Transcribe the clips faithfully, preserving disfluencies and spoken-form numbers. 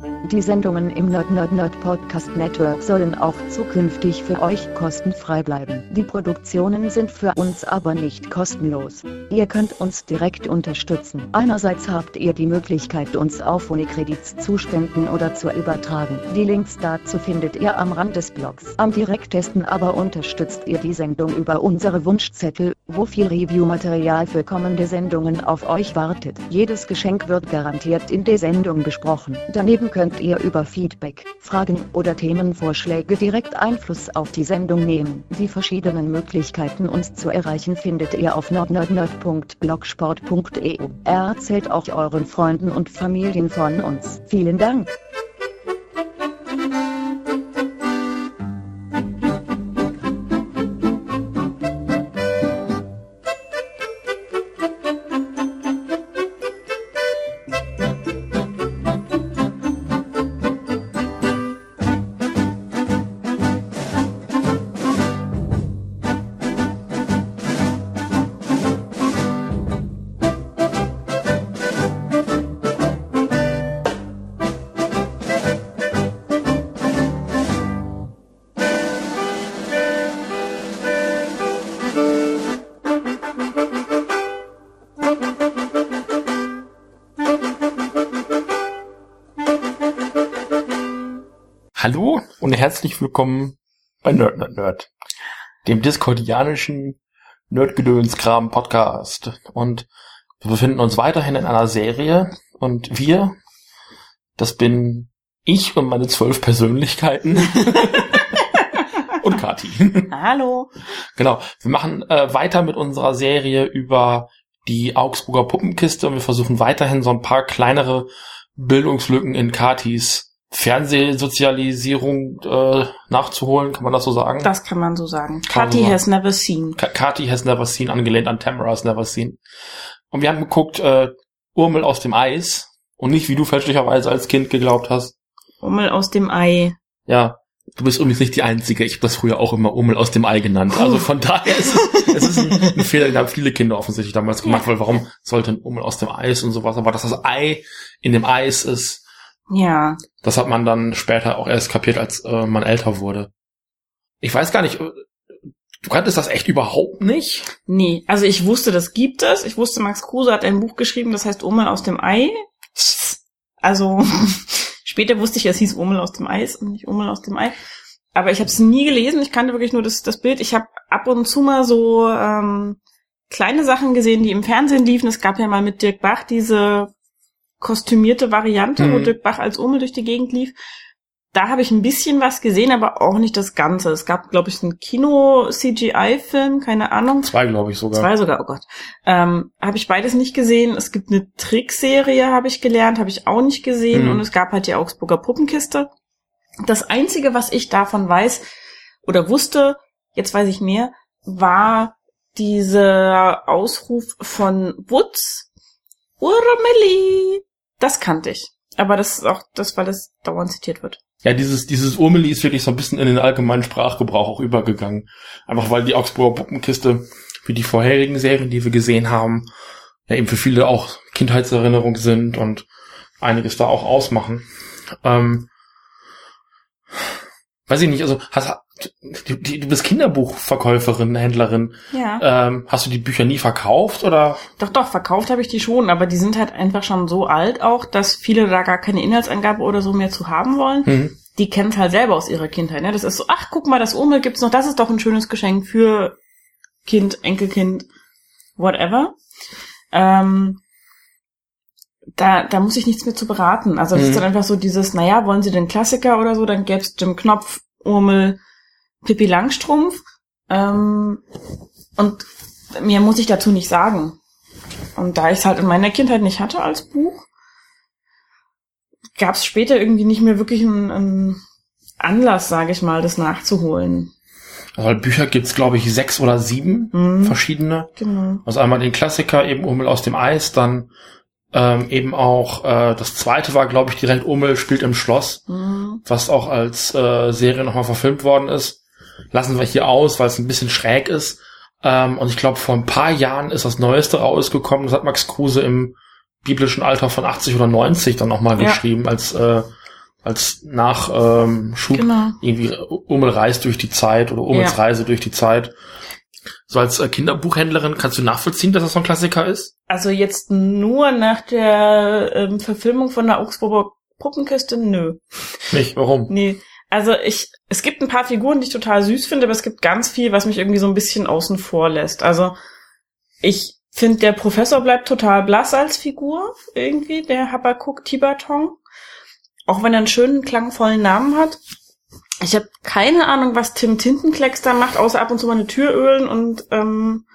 Die Sendungen im Nerd Nerd Nerd Podcast Network sollen auch zukünftig für euch kostenfrei bleiben. Die Produktionen sind für uns aber nicht kostenlos. Ihr könnt uns direkt unterstützen. Einerseits habt ihr die Möglichkeit, uns auf Unikredits zu spenden oder zu übertragen. Die Links dazu findet ihr am Rand des Blogs. Am direktesten aber unterstützt ihr die Sendung über unsere Wunschzettel, wo viel Review-Material für kommende Sendungen auf euch wartet. Jedes Geschenk wird garantiert in der Sendung besprochen. Daneben könnt ihr über Feedback, Fragen oder Themenvorschläge direkt Einfluss auf die Sendung nehmen. Die verschiedenen Möglichkeiten, uns zu erreichen, findet ihr auf nerd nerd nerd punkt blogspot punkt e u. Erzählt auch euren Freunden und Familien von uns. Vielen Dank! Hallo und herzlich willkommen bei Nerd Nerd Nerd, dem discordianischen Nerdgedönskram-Podcast. Und wir befinden uns weiterhin in einer Serie und wir, das bin ich und meine zwölf Persönlichkeiten und Kathi. Hallo. Genau, wir machen äh, weiter mit unserer Serie über die Augsburger Puppenkiste und wir versuchen weiterhin so ein paar kleinere Bildungslücken in Kathis Fernsehsozialisierung äh, nachzuholen, kann man das so sagen? Das kann man so sagen. Kathi so has never seen. Ka- Kathi has never seen, angelehnt an Tamara has never seen. Und wir haben geguckt, äh, Urmel aus dem Eis und nicht, wie du fälschlicherweise als Kind geglaubt hast. Urmel aus dem Ei. Ja, du bist übrigens nicht die Einzige. Ich habe das früher auch immer Urmel aus dem Ei genannt. Also von daher ist es, es ist ein, ein Fehler, den haben viele Kinder offensichtlich damals gemacht, weil warum sollte ein Urmel aus dem Eis und sowas, aber dass das Ei in dem Eis ist, ja. Das hat man dann später auch erst kapiert, als äh, man älter wurde. Ich weiß gar nicht, du kanntest das echt überhaupt nicht? Nee, also ich wusste, das gibt es. Ich wusste, Max Kruse hat ein Buch geschrieben, das heißt Urmel aus dem Ei. Also später wusste ich, es hieß Urmel aus dem Eis und nicht Urmel aus dem Ei. Aber ich habe es nie gelesen, ich kannte wirklich nur das, das Bild. Ich habe ab und zu mal so ähm, kleine Sachen gesehen, die im Fernsehen liefen. Es gab ja mal mit Dirk Bach diese kostümierte Variante, mhm. wo Dirk Bach als Urmel durch die Gegend lief. Da habe ich ein bisschen was gesehen, aber auch nicht das Ganze. Es gab, glaube ich, einen Kino-C G I-Film, keine Ahnung. Zwei, glaube ich sogar. Zwei sogar, oh Gott. Ähm, habe ich beides nicht gesehen. Es gibt eine Trickserie, habe ich gelernt, habe ich auch nicht gesehen. Mhm. Und es gab halt die Augsburger Puppenkiste. Das Einzige, was ich davon weiß oder wusste, jetzt weiß ich mehr, war dieser Ausruf von Wutz, Urmeli. Das kannte ich. Aber das ist auch das, weil das dauernd zitiert wird. Ja, dieses dieses Urmeli ist wirklich so ein bisschen in den allgemeinen Sprachgebrauch auch übergegangen. Einfach weil die Augsburger Puppenkiste, wie die vorherigen Serien, die wir gesehen haben, ja eben für viele auch Kindheitserinnerungen sind und einiges da auch ausmachen. Ähm, weiß ich nicht, also hast, du, du bist Kinderbuchverkäuferin, Händlerin. Ja. Ähm, hast du die Bücher nie verkauft oder? Doch, doch, verkauft habe ich die schon, aber die sind halt einfach schon so alt auch, dass viele da gar keine Inhaltsangabe oder so mehr zu haben wollen. Mhm. Die kennen es halt selber aus ihrer Kindheit. Ne? Das ist so, ach, guck mal, das Urmel gibt's noch, das ist doch ein schönes Geschenk für Kind, Enkelkind, whatever. Ähm, da, da muss ich nichts mehr zu beraten. Also das mhm. ist dann einfach so dieses, naja, wollen Sie den Klassiker oder so, dann gäb's Jim Knopf, Urmel, Pippi Langstrumpf. Ähm, und mehr muss ich dazu nicht sagen. Und da ich es halt in meiner Kindheit nicht hatte als Buch, gab es später irgendwie nicht mehr wirklich einen, einen Anlass, sage ich mal, das nachzuholen. Also Bücher gibt's, glaube ich, sechs oder sieben mhm. verschiedene. Genau. Also einmal den Klassiker, eben Urmel aus dem Eis, dann ähm, eben auch, äh, das zweite war, glaube ich, direkt Urmel spielt im Schloss, mhm. was auch als äh, Serie nochmal verfilmt worden ist. Lassen wir hier aus, weil es ein bisschen schräg ist. Ähm, und ich glaube, vor ein paar Jahren ist das Neueste rausgekommen. Das hat Max Kruse im biblischen Alter von achtzig oder neunzig dann nochmal ja. geschrieben, als äh, als Nachschub ähm, genau. irgendwie Urmel reist durch die Zeit oder Urmels ja. Reise durch die Zeit. So als äh, Kinderbuchhändlerin kannst du nachvollziehen, dass das so ein Klassiker ist? Also jetzt nur nach der ähm, Verfilmung von der Augsburger Puppenkiste? Nö. Nicht? Warum? Nee. Also ich, es gibt ein paar Figuren, die ich total süß finde, aber es gibt ganz viel, was mich irgendwie so ein bisschen außen vor lässt. Also ich finde, der Professor bleibt total blass als Figur, irgendwie, der Habakuk Tiberton. Auch wenn er einen schönen, klangvollen Namen hat. Ich habe keine Ahnung, was Tim Tintenklecks da macht, außer ab und zu mal eine Tür ölen und ähm,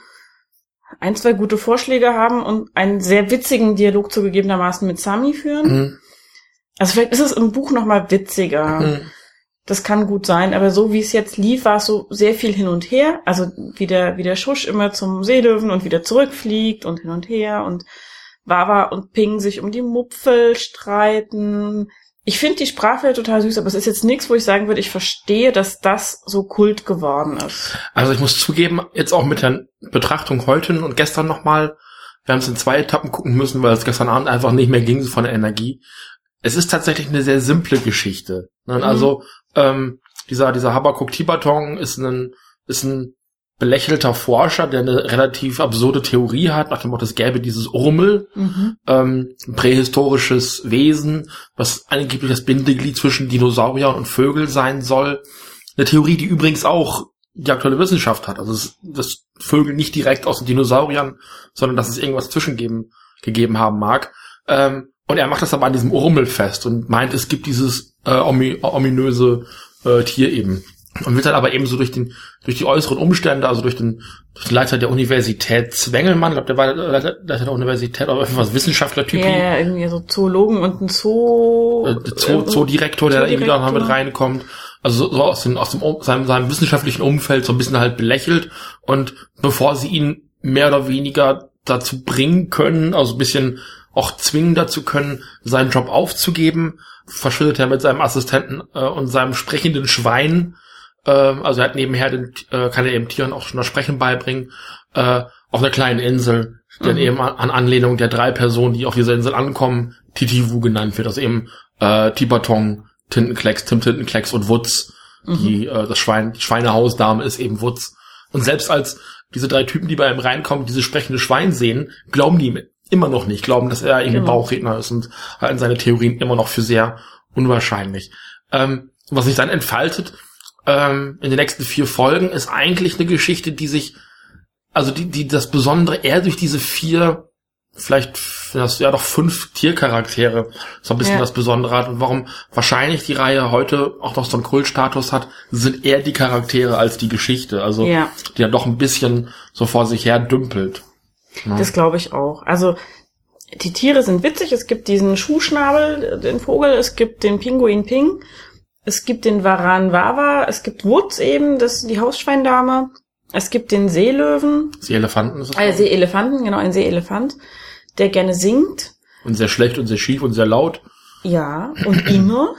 ein, zwei gute Vorschläge haben und einen sehr witzigen Dialog zugegebenermaßen mit Sami führen. Mhm. Also vielleicht ist es im Buch noch mal witziger. Mhm. Das kann gut sein, aber so wie es jetzt lief, war es so sehr viel hin und her. Also wie der, wie der Schusch immer zum Seelöwen und wieder zurückfliegt und hin und her und Wawa und Ping sich um die Mupfel streiten. Ich finde die Sprachwelt total süß, aber es ist jetzt nichts, wo ich sagen würde, ich verstehe, dass das so Kult geworden ist. Also ich muss zugeben, jetzt auch mit der Betrachtung heute und gestern nochmal, wir haben es in zwei Etappen gucken müssen, weil es gestern Abend einfach nicht mehr ging von der Energie. Es ist tatsächlich eine sehr simple Geschichte. Mhm. Also ähm, dieser dieser Habakuk Tiberton ist ein ist ein belächelter Forscher, der eine relativ absurde Theorie hat, nach dem Motto, es gäbe dieses Urmel, mhm. ähm, ein prähistorisches Wesen, was angeblich das Bindeglied zwischen Dinosauriern und Vögeln sein soll. Eine Theorie, die übrigens auch die aktuelle Wissenschaft hat. Also es, dass Vögel nicht direkt aus den Dinosauriern, sondern dass es irgendwas zwischengeben gegeben haben mag. Ähm, Und er macht das aber an diesem Urmel fest und meint, es gibt dieses äh, omi- ominöse äh, Tier eben. Und wird dann aber eben so durch den durch die äußeren Umstände, also durch den, durch den Leiter der Universität Zwengelmann, ich glaube, der war Leiter, Leiter der Universität, oder irgendwas Wissenschaftler-Typ. Ja, ja, irgendwie so Zoologen und ein Zoo... Äh, Zoo, Zoodirektor, der da irgendwie da mit reinkommt. Also so aus, den, aus dem, seinem, seinem wissenschaftlichen Umfeld so ein bisschen halt belächelt. Und bevor sie ihn mehr oder weniger dazu bringen können, also ein bisschen auch zwingen dazu können, seinen Job aufzugeben, verschwindet er mit seinem Assistenten äh, und seinem sprechenden Schwein, äh, also er hat nebenher, den, äh, kann er eben Tieren auch schon das Sprechen beibringen, äh, auf einer kleinen Insel, die mhm. dann eben an, an Anlehnung der drei Personen, die auf dieser Insel ankommen, Titivu genannt wird, also eben äh, Tiberton, Tintenklecks, Tim Tintenklecks und Wutz, mhm. die äh, das Schwein, die Schweinehausdame ist eben Wutz. Und selbst als diese drei Typen, die bei ihm reinkommen, dieses sprechende Schwein sehen, glauben die ihm immer noch nicht, glauben, dass er irgendwie genau. Bauchredner ist und halten seine Theorien immer noch für sehr unwahrscheinlich. Ähm, was sich dann entfaltet ähm, in den nächsten vier Folgen, ist eigentlich eine Geschichte, die sich, also die, die das Besondere eher durch diese vier, vielleicht das ja doch fünf Tiercharaktere so ein bisschen ja. das Besondere hat und warum wahrscheinlich die Reihe heute auch noch so einen Kultstatus hat, sind eher die Charaktere als die Geschichte, also ja. die ja doch ein bisschen so vor sich her dümpelt. Ja. Das glaube ich auch. Also die Tiere sind witzig. Es gibt diesen Schuhschnabel, den Vogel. Es gibt den Pinguin Ping. Es gibt den Varan Wawa. Es gibt Wutz eben, das ist die Hausschweindame. Es gibt den Seelöwen. Seeelefanten ist es. Ah, Seeelefanten, genau, ein Seeelefant, der gerne singt. Und sehr schlecht und sehr schief und sehr laut. Ja, und immer.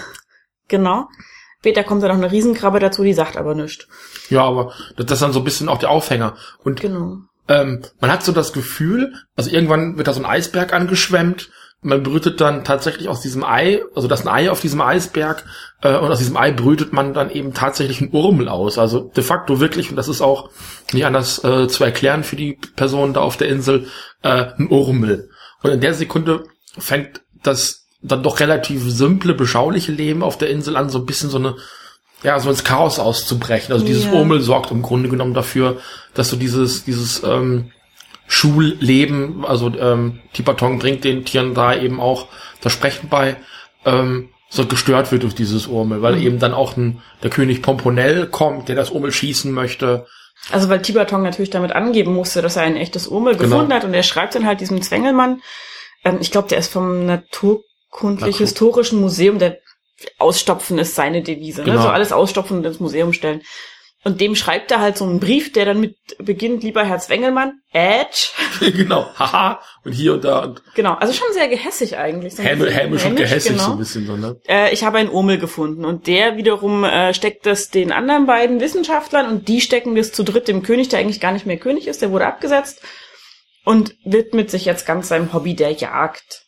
Genau. Später kommt dann noch eine Riesenkrabbe dazu, die sagt aber nichts. Ja, aber das ist dann so ein bisschen auch der Aufhänger. Und genau. Ähm, man hat so das Gefühl, also irgendwann wird da so ein Eisberg angeschwemmt, man brütet dann tatsächlich aus diesem Ei, also das ist ein Ei auf diesem Eisberg, äh, und aus diesem Ei brütet man dann eben tatsächlich ein Urmel aus, also de facto wirklich, und das ist auch nicht anders äh, zu erklären für die Personen da auf der Insel, äh, ein Urmel. Und in der Sekunde fängt das dann doch relativ simple, beschauliche Leben auf der Insel an, so ein bisschen so eine ja, so ins Chaos auszubrechen. Also dieses ja. Urmel sorgt im Grunde genommen dafür, dass so dieses dieses ähm, Schulleben, also ähm, Tiberton bringt den Tieren da eben auch das Sprechen bei, ähm, so gestört wird durch dieses Urmel, weil mhm. eben dann auch ein, der König Pomponell kommt, der das Urmel schießen möchte. Also weil Tiberton natürlich damit angeben musste, dass er ein echtes Urmel genau. gefunden hat, und er schreibt dann halt diesem Zwengelmann, ähm, ich glaube, der ist vom Naturkundlich-Historischen Museum, der Ausstopfen ist seine Devise, genau. ne? So alles ausstopfen und ins Museum stellen. Und dem schreibt er halt so einen Brief, der dann mit beginnt, lieber Herr Zwengelmann, Edge. Genau, haha, und hier und da. Und genau, also schon sehr gehässig eigentlich. So Hämisch, hämisch und gehässig genau. so ein bisschen so, ne? Äh, ich habe einen Urmel gefunden, und der wiederum äh, steckt das den anderen beiden Wissenschaftlern, und die stecken das zu dritt dem König, der eigentlich gar nicht mehr König ist, der wurde abgesetzt und widmet sich jetzt ganz seinem Hobby der Jagd.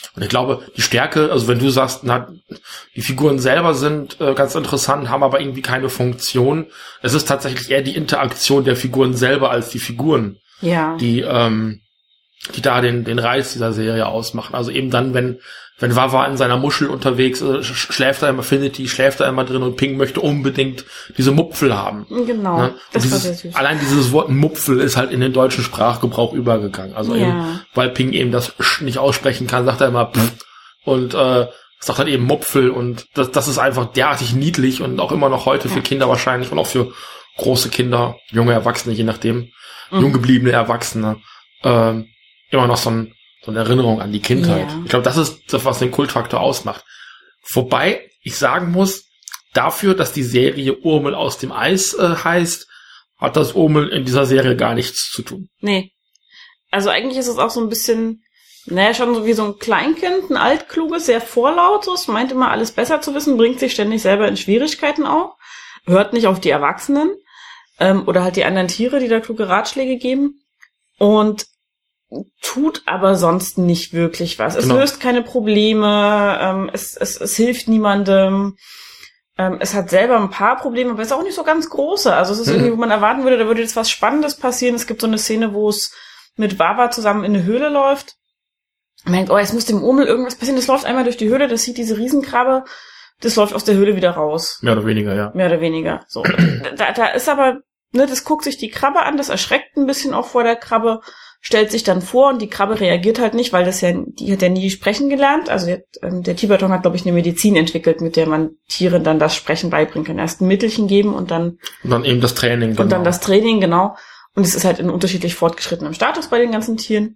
Und ich glaube, die Stärke, also wenn du sagst, na, die Figuren selber sind äh, ganz interessant, haben aber irgendwie keine Funktion. Es ist tatsächlich eher die Interaktion der Figuren selber als die Figuren, ja. die ähm, die da den den Reiz dieser Serie ausmachen. Also eben dann, wenn wenn Wawa in seiner Muschel unterwegs ist, schläft er im Affinity, schläft er immer drin und Ping möchte unbedingt diese Mupfel haben. Genau, ne? das dieses, war sehr süß. Allein dieses Wort Mupfel ist halt in den deutschen Sprachgebrauch übergegangen. Also ja. eben, weil Ping eben das Sch nicht aussprechen kann, sagt er immer Pff und äh, sagt dann eben Mupfel und das, das ist einfach derartig niedlich und auch immer noch heute ja. für Kinder wahrscheinlich und auch für große Kinder, junge Erwachsene, je nachdem, mhm. jung gebliebene Erwachsene, äh, immer noch so ein so eine Erinnerung an die Kindheit. Ja. Ich glaube, das ist das, was den Kultfaktor ausmacht. Wobei ich sagen muss, dafür, dass die Serie Urmel aus dem Eis äh, heißt, hat das Urmel in dieser Serie gar nichts zu tun. Nee. Also eigentlich ist es auch so ein bisschen, naja, schon so wie so ein Kleinkind, ein altkluges, sehr vorlautes, meint immer alles besser zu wissen, bringt sich ständig selber in Schwierigkeiten auch, hört nicht auf die Erwachsenen ähm, oder halt die anderen Tiere, die da kluge Ratschläge geben und tut aber sonst nicht wirklich was. Es genau. löst keine Probleme, ähm, es, es, es hilft niemandem. Ähm, es hat selber ein paar Probleme, aber es ist auch nicht so ganz große. Also es ist mhm. irgendwie, wo man erwarten würde, da würde jetzt was Spannendes passieren. Es gibt so eine Szene, wo es mit Wawa zusammen in eine Höhle läuft. Man denkt, oh, jetzt muss dem Urmel irgendwas passieren. Das läuft einmal durch die Höhle, das sieht diese Riesenkrabbe, das läuft aus der Höhle wieder raus. Mehr oder weniger, ja. Mehr oder weniger. So. da, da ist aber, ne, das guckt sich die Krabbe an, das erschreckt ein bisschen auch vor der Krabbe, stellt sich dann vor und die Krabbe reagiert halt nicht, weil das ja, die hat ja nie sprechen gelernt. Also der, ähm, der Tiberton hat, glaube ich, eine Medizin entwickelt, mit der man Tieren dann das Sprechen beibringen kann. Erst ein Mittelchen geben und dann und dann eben das Training. Genau. Und dann das Training, genau. Und es ist halt in unterschiedlich fortgeschrittenem Status bei den ganzen Tieren.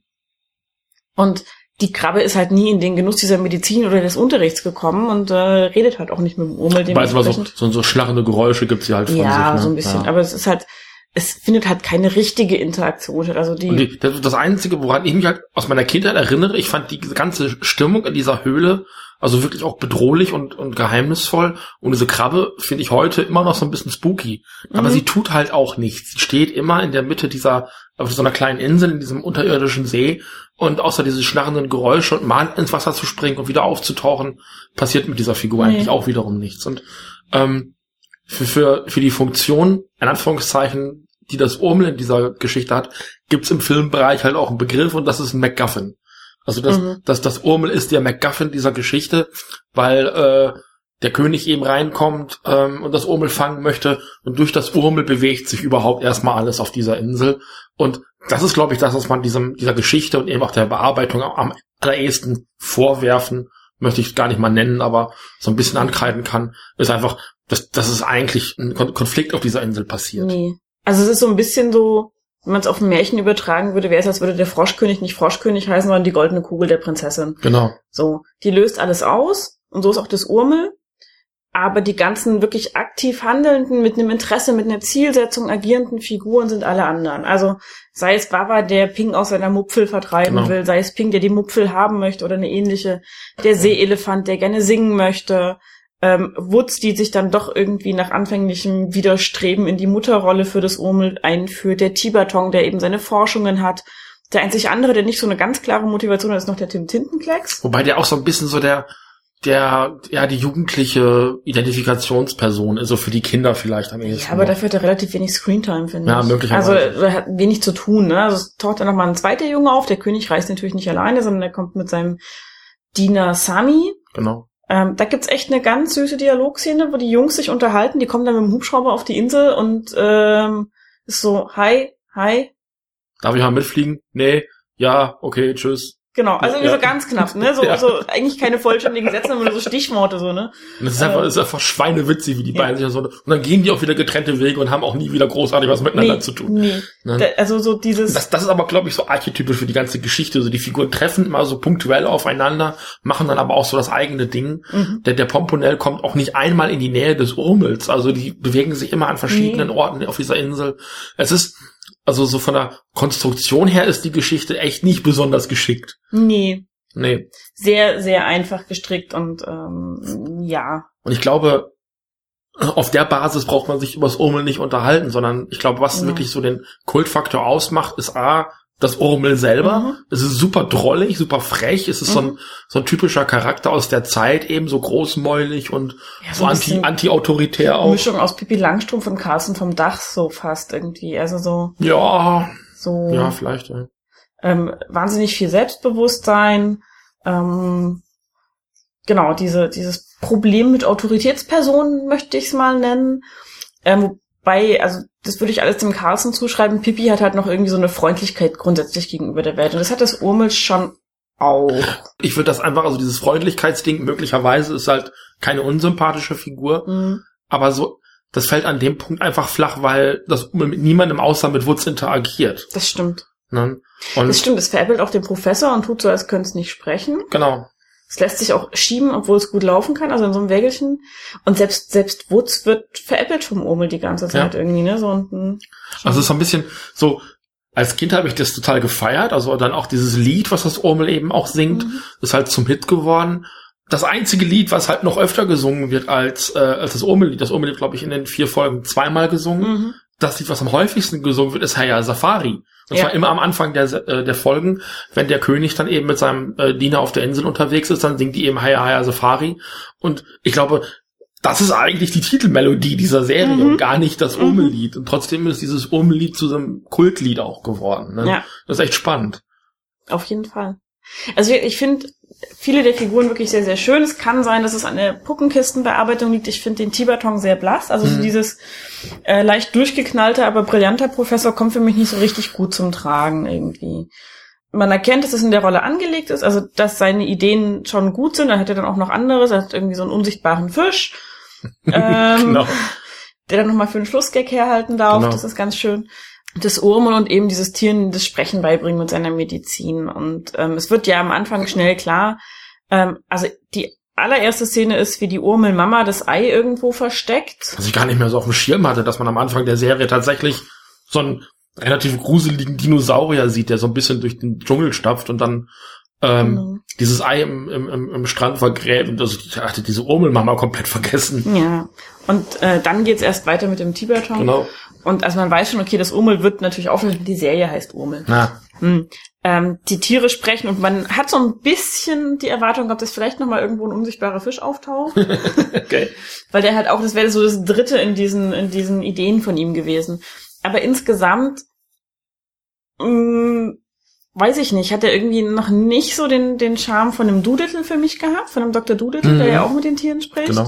Und die Krabbe ist halt nie in den Genuss dieser Medizin oder des Unterrichts gekommen und äh, redet halt auch nicht mit dem Urmel. Weil es mal so, so, so schlachende Geräusche gibt sie halt von ja, sich. Ja, ne? so ein bisschen. Ja. Aber es ist halt, es findet halt keine richtige Interaktion statt. Also die, und die das, das Einzige, woran ich mich halt aus meiner Kindheit erinnere, ich fand die ganze Stimmung in dieser Höhle also wirklich auch bedrohlich und, und geheimnisvoll. Und diese Krabbe finde ich heute immer noch so ein bisschen spooky. Aber mhm. sie tut halt auch nichts. Sie steht immer in der Mitte dieser, auf so einer kleinen Insel, in diesem unterirdischen See. Und außer diese schnarrenden Geräusche und mal ins Wasser zu springen und wieder aufzutauchen, passiert mit dieser Figur nee. eigentlich auch wiederum nichts. Und ähm, für, für, für die Funktion, in Anführungszeichen, die das Urmel in dieser Geschichte hat, gibt's im Filmbereich halt auch einen Begriff und das ist ein MacGuffin. Also das, mhm. das, das Urmel ist der MacGuffin dieser Geschichte, weil äh, der König eben reinkommt ähm, und das Urmel fangen möchte und durch das Urmel bewegt sich überhaupt erstmal alles auf dieser Insel. Und das ist, glaube ich, das, was man diesem dieser Geschichte und eben auch der Bearbeitung am allerersten vorwerfen, möchte ich gar nicht mal nennen, aber so ein bisschen ankreiden kann, ist einfach, dass, dass es eigentlich ein Konflikt auf dieser Insel passiert. Nee. Also es ist so ein bisschen so, wenn man es auf ein Märchen übertragen würde, wäre es, als würde der Froschkönig nicht Froschkönig heißen, sondern die goldene Kugel der Prinzessin. Genau. So, die löst alles aus und so ist auch das Urmel. Aber die ganzen wirklich aktiv handelnden, mit einem Interesse, mit einer Zielsetzung agierenden Figuren sind alle anderen. Also sei es Wawa, der Ping aus seiner Mupfel vertreiben genau. will, sei es Ping, der die Mupfel haben möchte oder eine ähnliche, der Seeelefant, der gerne singen möchte, ähm, Wutz, die sich dann doch irgendwie nach anfänglichem Widerstreben in die Mutterrolle für das Urmel einführt, der Tiberton, der eben seine Forschungen hat. Der einzig andere, der nicht so eine ganz klare Motivation hat, ist noch der Tim Tintenklecks. Wobei der auch so ein bisschen so der der, ja, die jugendliche Identifikationsperson ist, so für die Kinder vielleicht am ehesten. Ja, aber dafür hat er relativ wenig Screentime, finde ich. Ja, möglicherweise. Also, er hat wenig zu tun, ne? Also, es taucht dann nochmal ein zweiter Junge auf. Der König reist natürlich nicht alleine, sondern er kommt mit seinem Diener Sami. Genau. Ähm, da gibt's echt eine ganz süße Dialogszene, wo die Jungs sich unterhalten. Die kommen dann mit dem Hubschrauber auf die Insel und, ähm, ist so, hi, hi. Darf ich mal mitfliegen? Nee. Ja, okay, tschüss. Genau, also irgendwie ja. so ganz knapp, ne? So, ja. so eigentlich keine vollständigen Sätze, sondern nur so Stichworte, so, ne? Und das ist einfach, ähm, das ist einfach schweinewitzig, wie die ja. beiden sich so, und dann gehen die auch wieder getrennte Wege und haben auch nie wieder großartig was miteinander nee, zu tun. Nee. Ne? Da, also so dieses. Das, das ist aber, glaube ich, so archetypisch für die ganze Geschichte. Also die Figuren treffen immer so punktuell aufeinander, machen dann aber auch so das eigene Ding. Mhm. Der, der Pomponell kommt auch nicht einmal in die Nähe des Urmels. Also die bewegen sich immer an verschiedenen nee. Orten auf dieser Insel. Es ist, also so von der Konstruktion her ist die Geschichte echt nicht besonders geschickt. Nee. Nee. Sehr, sehr einfach gestrickt und ähm, ja. Und ich glaube, auf der Basis braucht man sich über das Urmel nicht unterhalten, sondern ich glaube, was ja. wirklich so den Kultfaktor ausmacht, ist A, das Urmel selber. Mhm. Es ist super drollig, super frech. Es ist mhm. so ein so ein typischer Charakter aus der Zeit, eben so großmäulig und ja, so, so anti anti-autoritär auch. Mischung aus Pippi Langstrumpf und Carlsen vom Dach so fast irgendwie. Also so. Ja. So. Ja, vielleicht. Ja. Ähm, wahnsinnig viel Selbstbewusstsein. Ähm, genau, diese dieses Problem mit Autoritätspersonen möchte ich es mal nennen. Ähm, wobei, also das würde ich alles dem Carlsen zuschreiben. Pippi hat halt noch irgendwie so eine Freundlichkeit grundsätzlich gegenüber der Welt. Und das hat das Urmel schon auch. Ich würde das einfach, also dieses Freundlichkeitsding, möglicherweise ist halt keine unsympathische Figur. Mhm. Aber so, das fällt an dem Punkt einfach flach, weil das Urmel mit niemandem außer mit Wutz interagiert. Das stimmt. Ne? Und das stimmt, es veräppelt auch den Professor und tut so, als könnte es nicht sprechen. Genau. Es lässt sich auch schieben, obwohl es gut laufen kann, also in so einem Wägelchen. Und selbst selbst Wutz wird veräppelt vom Urmel die ganze Zeit ja. irgendwie, ne? So ein, also es ist so ein bisschen so, als Kind habe ich das total gefeiert, also dann auch dieses Lied, was das Urmel eben auch singt, mhm. ist halt zum Hit geworden. Das einzige Lied, was halt noch öfter gesungen wird als äh, als das Urmel-Lied, das Urmel-Lied, glaube ich, in den vier Folgen zweimal gesungen. Mhm. Das Lied, was am häufigsten gesungen wird, ist Hayya Safari. Und zwar ja. immer am Anfang der äh, der Folgen, wenn der König dann eben mit seinem äh, Diener auf der Insel unterwegs ist, dann singt die eben Hayya Hayya Safari. Und ich glaube, das ist eigentlich die Titelmelodie dieser Serie mhm. und gar nicht das Urmel-Lied. Und trotzdem ist dieses Urmel-Lied zu so einem Kultlied auch geworden. Ne? Ja. Das ist echt spannend. Auf jeden Fall. Also ich finde viele der Figuren wirklich sehr, sehr schön. Es kann sein, dass es an der Puppenkistenbearbeitung liegt. Ich finde den Tiberton sehr blass. Also mhm. so dieses äh, leicht durchgeknallte, aber brillanter Professor kommt für mich nicht so richtig gut zum Tragen irgendwie. Man erkennt, dass es in der Rolle angelegt ist, also dass seine Ideen schon gut sind. Er hat ja dann auch noch anderes. Er hat irgendwie so einen unsichtbaren Fisch, ähm, genau. der dann nochmal für einen Schlussgag herhalten darf. Genau. Das ist ganz schön. Das Urmel und eben dieses Tieren das Sprechen beibringen mit seiner Medizin. Und ähm, es wird ja am Anfang schnell klar, ähm, also die allererste Szene ist, wie die Urmel-Mama das Ei irgendwo versteckt. Was ich gar nicht mehr so auf dem Schirm hatte, dass man am Anfang der Serie tatsächlich so einen relativ gruseligen Dinosaurier sieht, der so ein bisschen durch den Dschungel stapft und dann ähm, mhm. dieses Ei im, im, im Strand vergräbt. Und also ich hatte diese Urmel-Mama komplett vergessen. Ja, und äh, dann geht's erst weiter mit dem Tiberton. Genau. Und also man weiß schon, okay, das Urmel wird natürlich aufhören, die Serie heißt Urmel. Ja. Hm. Ähm, die Tiere sprechen und man hat so ein bisschen die Erwartung gehabt, dass vielleicht nochmal irgendwo ein unsichtbarer Fisch auftaucht. Okay. Weil der halt auch, das wäre so das dritte in diesen, in diesen Ideen von ihm gewesen. Aber insgesamt, mh, weiß ich nicht, hat er irgendwie noch nicht so den, den Charme von einem Doolittle für mich gehabt, von einem Doktor Doolittle, mhm. der ja auch mit den Tieren spricht. Genau.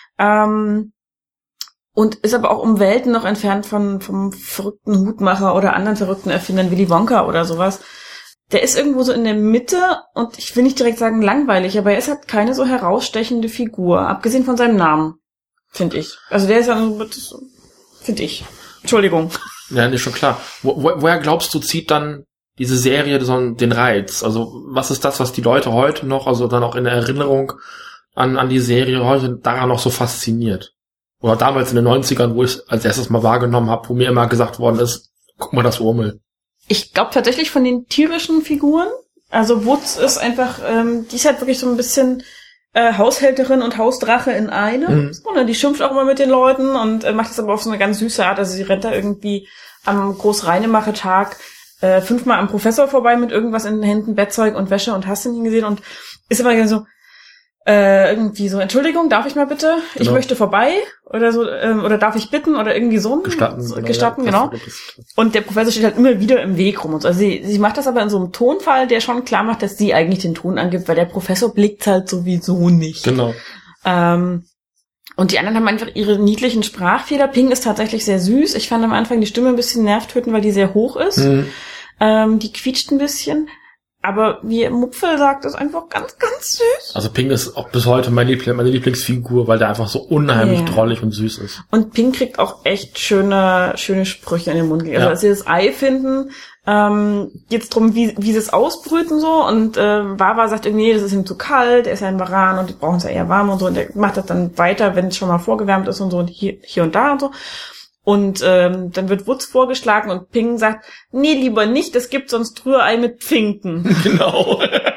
Ähm, Und ist aber auch um Welten noch entfernt von vom verrückten Hutmacher oder anderen verrückten Erfindern, Willy Wonka oder sowas. Der ist irgendwo so in der Mitte und ich will nicht direkt sagen langweilig, aber er ist halt keine so herausstechende Figur, abgesehen von seinem Namen, finde ich. Also der ist ja so, finde ich. Entschuldigung. Ja, ist schon klar. Wo, wo, woher glaubst du, zieht dann diese Serie so den Reiz? Also was ist das, was die Leute heute noch, also dann auch in der Erinnerung an, an die Serie heute daran noch so fasziniert? Oder damals in den neunzigern, wo ich es als erstes mal wahrgenommen habe, wo mir immer gesagt worden ist, guck mal das Urmel. Ich glaube tatsächlich von den tierischen Figuren. Also Wutz ist einfach, ähm, die ist halt wirklich so ein bisschen äh, Haushälterin und Hausdrache in einem. Mhm. So, ne? Die schimpft auch immer mit den Leuten und äh, macht das aber auf so eine ganz süße Art. Also sie rennt da irgendwie am Großreinemache-Tag äh, fünfmal am Professor vorbei mit irgendwas in den Händen, Bettzeug und Wäsche und hast du ihn gesehen und ist immer so, Äh, irgendwie so, Entschuldigung, darf ich mal bitte? Genau. Ich möchte vorbei oder so, ähm, oder darf ich bitten oder irgendwie so. Gestatten, so, genau. Gestatten, Ja, genau. Und der Professor steht halt immer wieder im Weg rum und so. Also sie, sie macht das aber in so einem Tonfall, der schon klar macht, dass sie eigentlich den Ton angibt, weil der Professor blickt halt sowieso nicht. Genau. Ähm, und die anderen haben einfach ihre niedlichen Sprachfehler. Ping ist tatsächlich sehr süß. Ich fand am Anfang die Stimme ein bisschen nervtötend, weil die sehr hoch ist. Mhm. Ähm, die quietscht ein bisschen. Aber wie Mupfel sagt, ist einfach ganz, ganz süß. Also Ping ist auch bis heute mein Liebling, meine Lieblingsfigur, weil der einfach so unheimlich yeah. drollig und süß ist. Und Ping kriegt auch echt schöne, schöne Sprüche in den Mund. Also ja. als sie das Ei finden, ähm, geht's drum, wie, wie sie es ausbrüten so. Und äh, Wawa sagt irgendwie, nee, das ist ihm zu kalt, er ist ja ein Varan und die brauchen es ja eher warm und so. Und der macht das dann weiter, wenn es schon mal vorgewärmt ist und so und hier, hier und da und so. Und ähm, dann wird Wutz vorgeschlagen und Ping sagt, nee, lieber nicht, es gibt sonst Rührei mit Pfinken. Genau.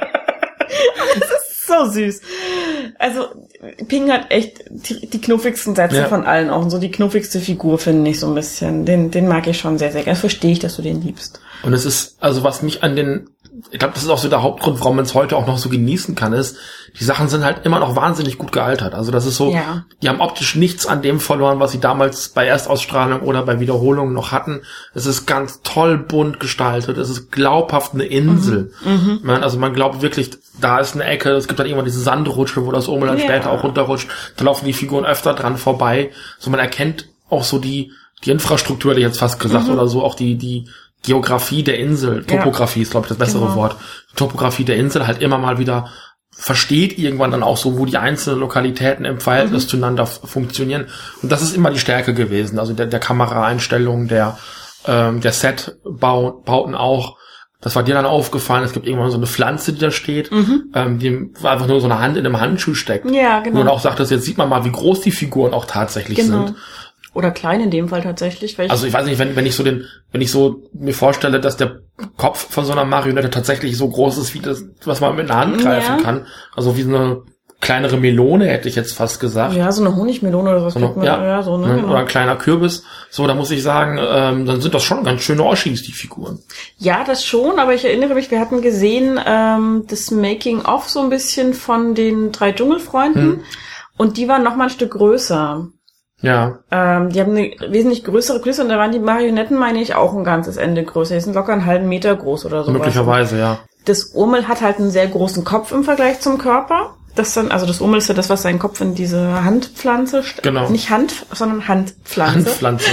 Das ist so süß. Also Ping hat echt die, die knuffigsten Sätze ja. von allen auch. Und so die knuffigste Figur, finde ich so ein bisschen. Den, den mag ich schon sehr, sehr gerne. Das verstehe ich, dass du den liebst. Und es ist, also was mich an den, ich glaube, das ist auch so der Hauptgrund, warum man es heute auch noch so genießen kann, ist, die Sachen sind halt immer noch wahnsinnig gut gealtert. Also das ist so, ja. Die haben optisch nichts an dem verloren, was sie damals bei Erstausstrahlung oder bei Wiederholungen noch hatten. Es ist ganz toll bunt gestaltet. Es ist glaubhaft eine Insel. Mhm. Man, also man glaubt wirklich, da ist eine Ecke. Es gibt dann irgendwann diese Sandrutsche, wo das Omel dann ja. später auch runterrutscht. Da laufen die Figuren öfter dran vorbei. So, man erkennt auch so die, die Infrastruktur, hätte ich jetzt fast gesagt, mhm. oder so auch die, die Geografie der Insel. Topografie ja. ist, glaube ich, das bessere genau. Wort. Die Topografie der Insel halt immer mal wieder versteht irgendwann dann auch so, wo die einzelnen Lokalitäten im Verhältnis mhm. zueinander f- funktionieren. Und das ist immer die Stärke gewesen. Also der, der Kameraeinstellungen, der, ähm, der Set-Bauten auch. Das war dir dann aufgefallen. Es gibt irgendwann so eine Pflanze, die da steht, mhm. ähm, die einfach nur so eine Hand in einem Handschuh steckt. Ja, genau. Und auch sagt, dass jetzt sieht man mal, wie groß die Figuren auch tatsächlich genau. sind. Oder klein in dem Fall tatsächlich. Weil ich also ich weiß nicht, wenn, wenn ich so den, wenn ich so mir vorstelle, dass der Kopf von so einer Marionette tatsächlich so groß ist, wie das, was man mit einer Hand greifen ja. kann. Also wie so eine kleinere Melone, hätte ich jetzt fast gesagt. Ja, so eine Honigmelone oder was. So eine, man, ja, ja, so, ne, ne, genau. Oder ein kleiner Kürbis. So, da muss ich sagen, ähm, dann sind das schon ganz schöne Oschis, die Figuren. Ja, das schon, aber ich erinnere mich, wir hatten gesehen, ähm, das Making-of so ein bisschen von den drei Dschungelfreunden. Hm. Und die waren noch mal ein Stück größer. Ja. Ähm, die haben eine wesentlich größere Größe und da waren die Marionetten, meine ich, auch ein ganzes Ende größer. Die sind locker einen halben Meter groß oder so. Möglicherweise, ja. Das Urmel hat halt einen sehr großen Kopf im Vergleich zum Körper. Das dann, also das Urmel ist ja das, was seinen Kopf in diese Handpflanze steckt. Genau. Nicht Hand, sondern Handpflanze. Handpflanze.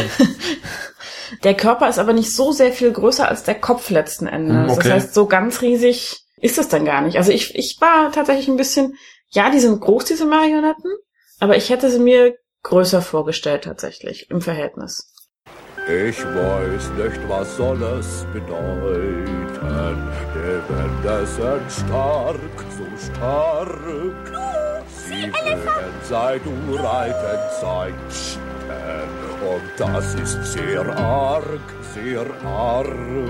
Der Körper ist aber nicht so sehr viel größer als der Kopf letzten Endes. Okay. Das heißt, so ganz riesig ist es dann gar nicht. Also ich, ich war tatsächlich ein bisschen, ja, die sind groß, diese Marionetten, aber ich hätte sie mir größer vorgestellt tatsächlich im Verhältnis. Ich weiß nicht, was soll es bedeuten. Die Wände sind stark, so stark. Sie fliegen seit uralten Zeiten. Und das ist sehr arg, sehr arg.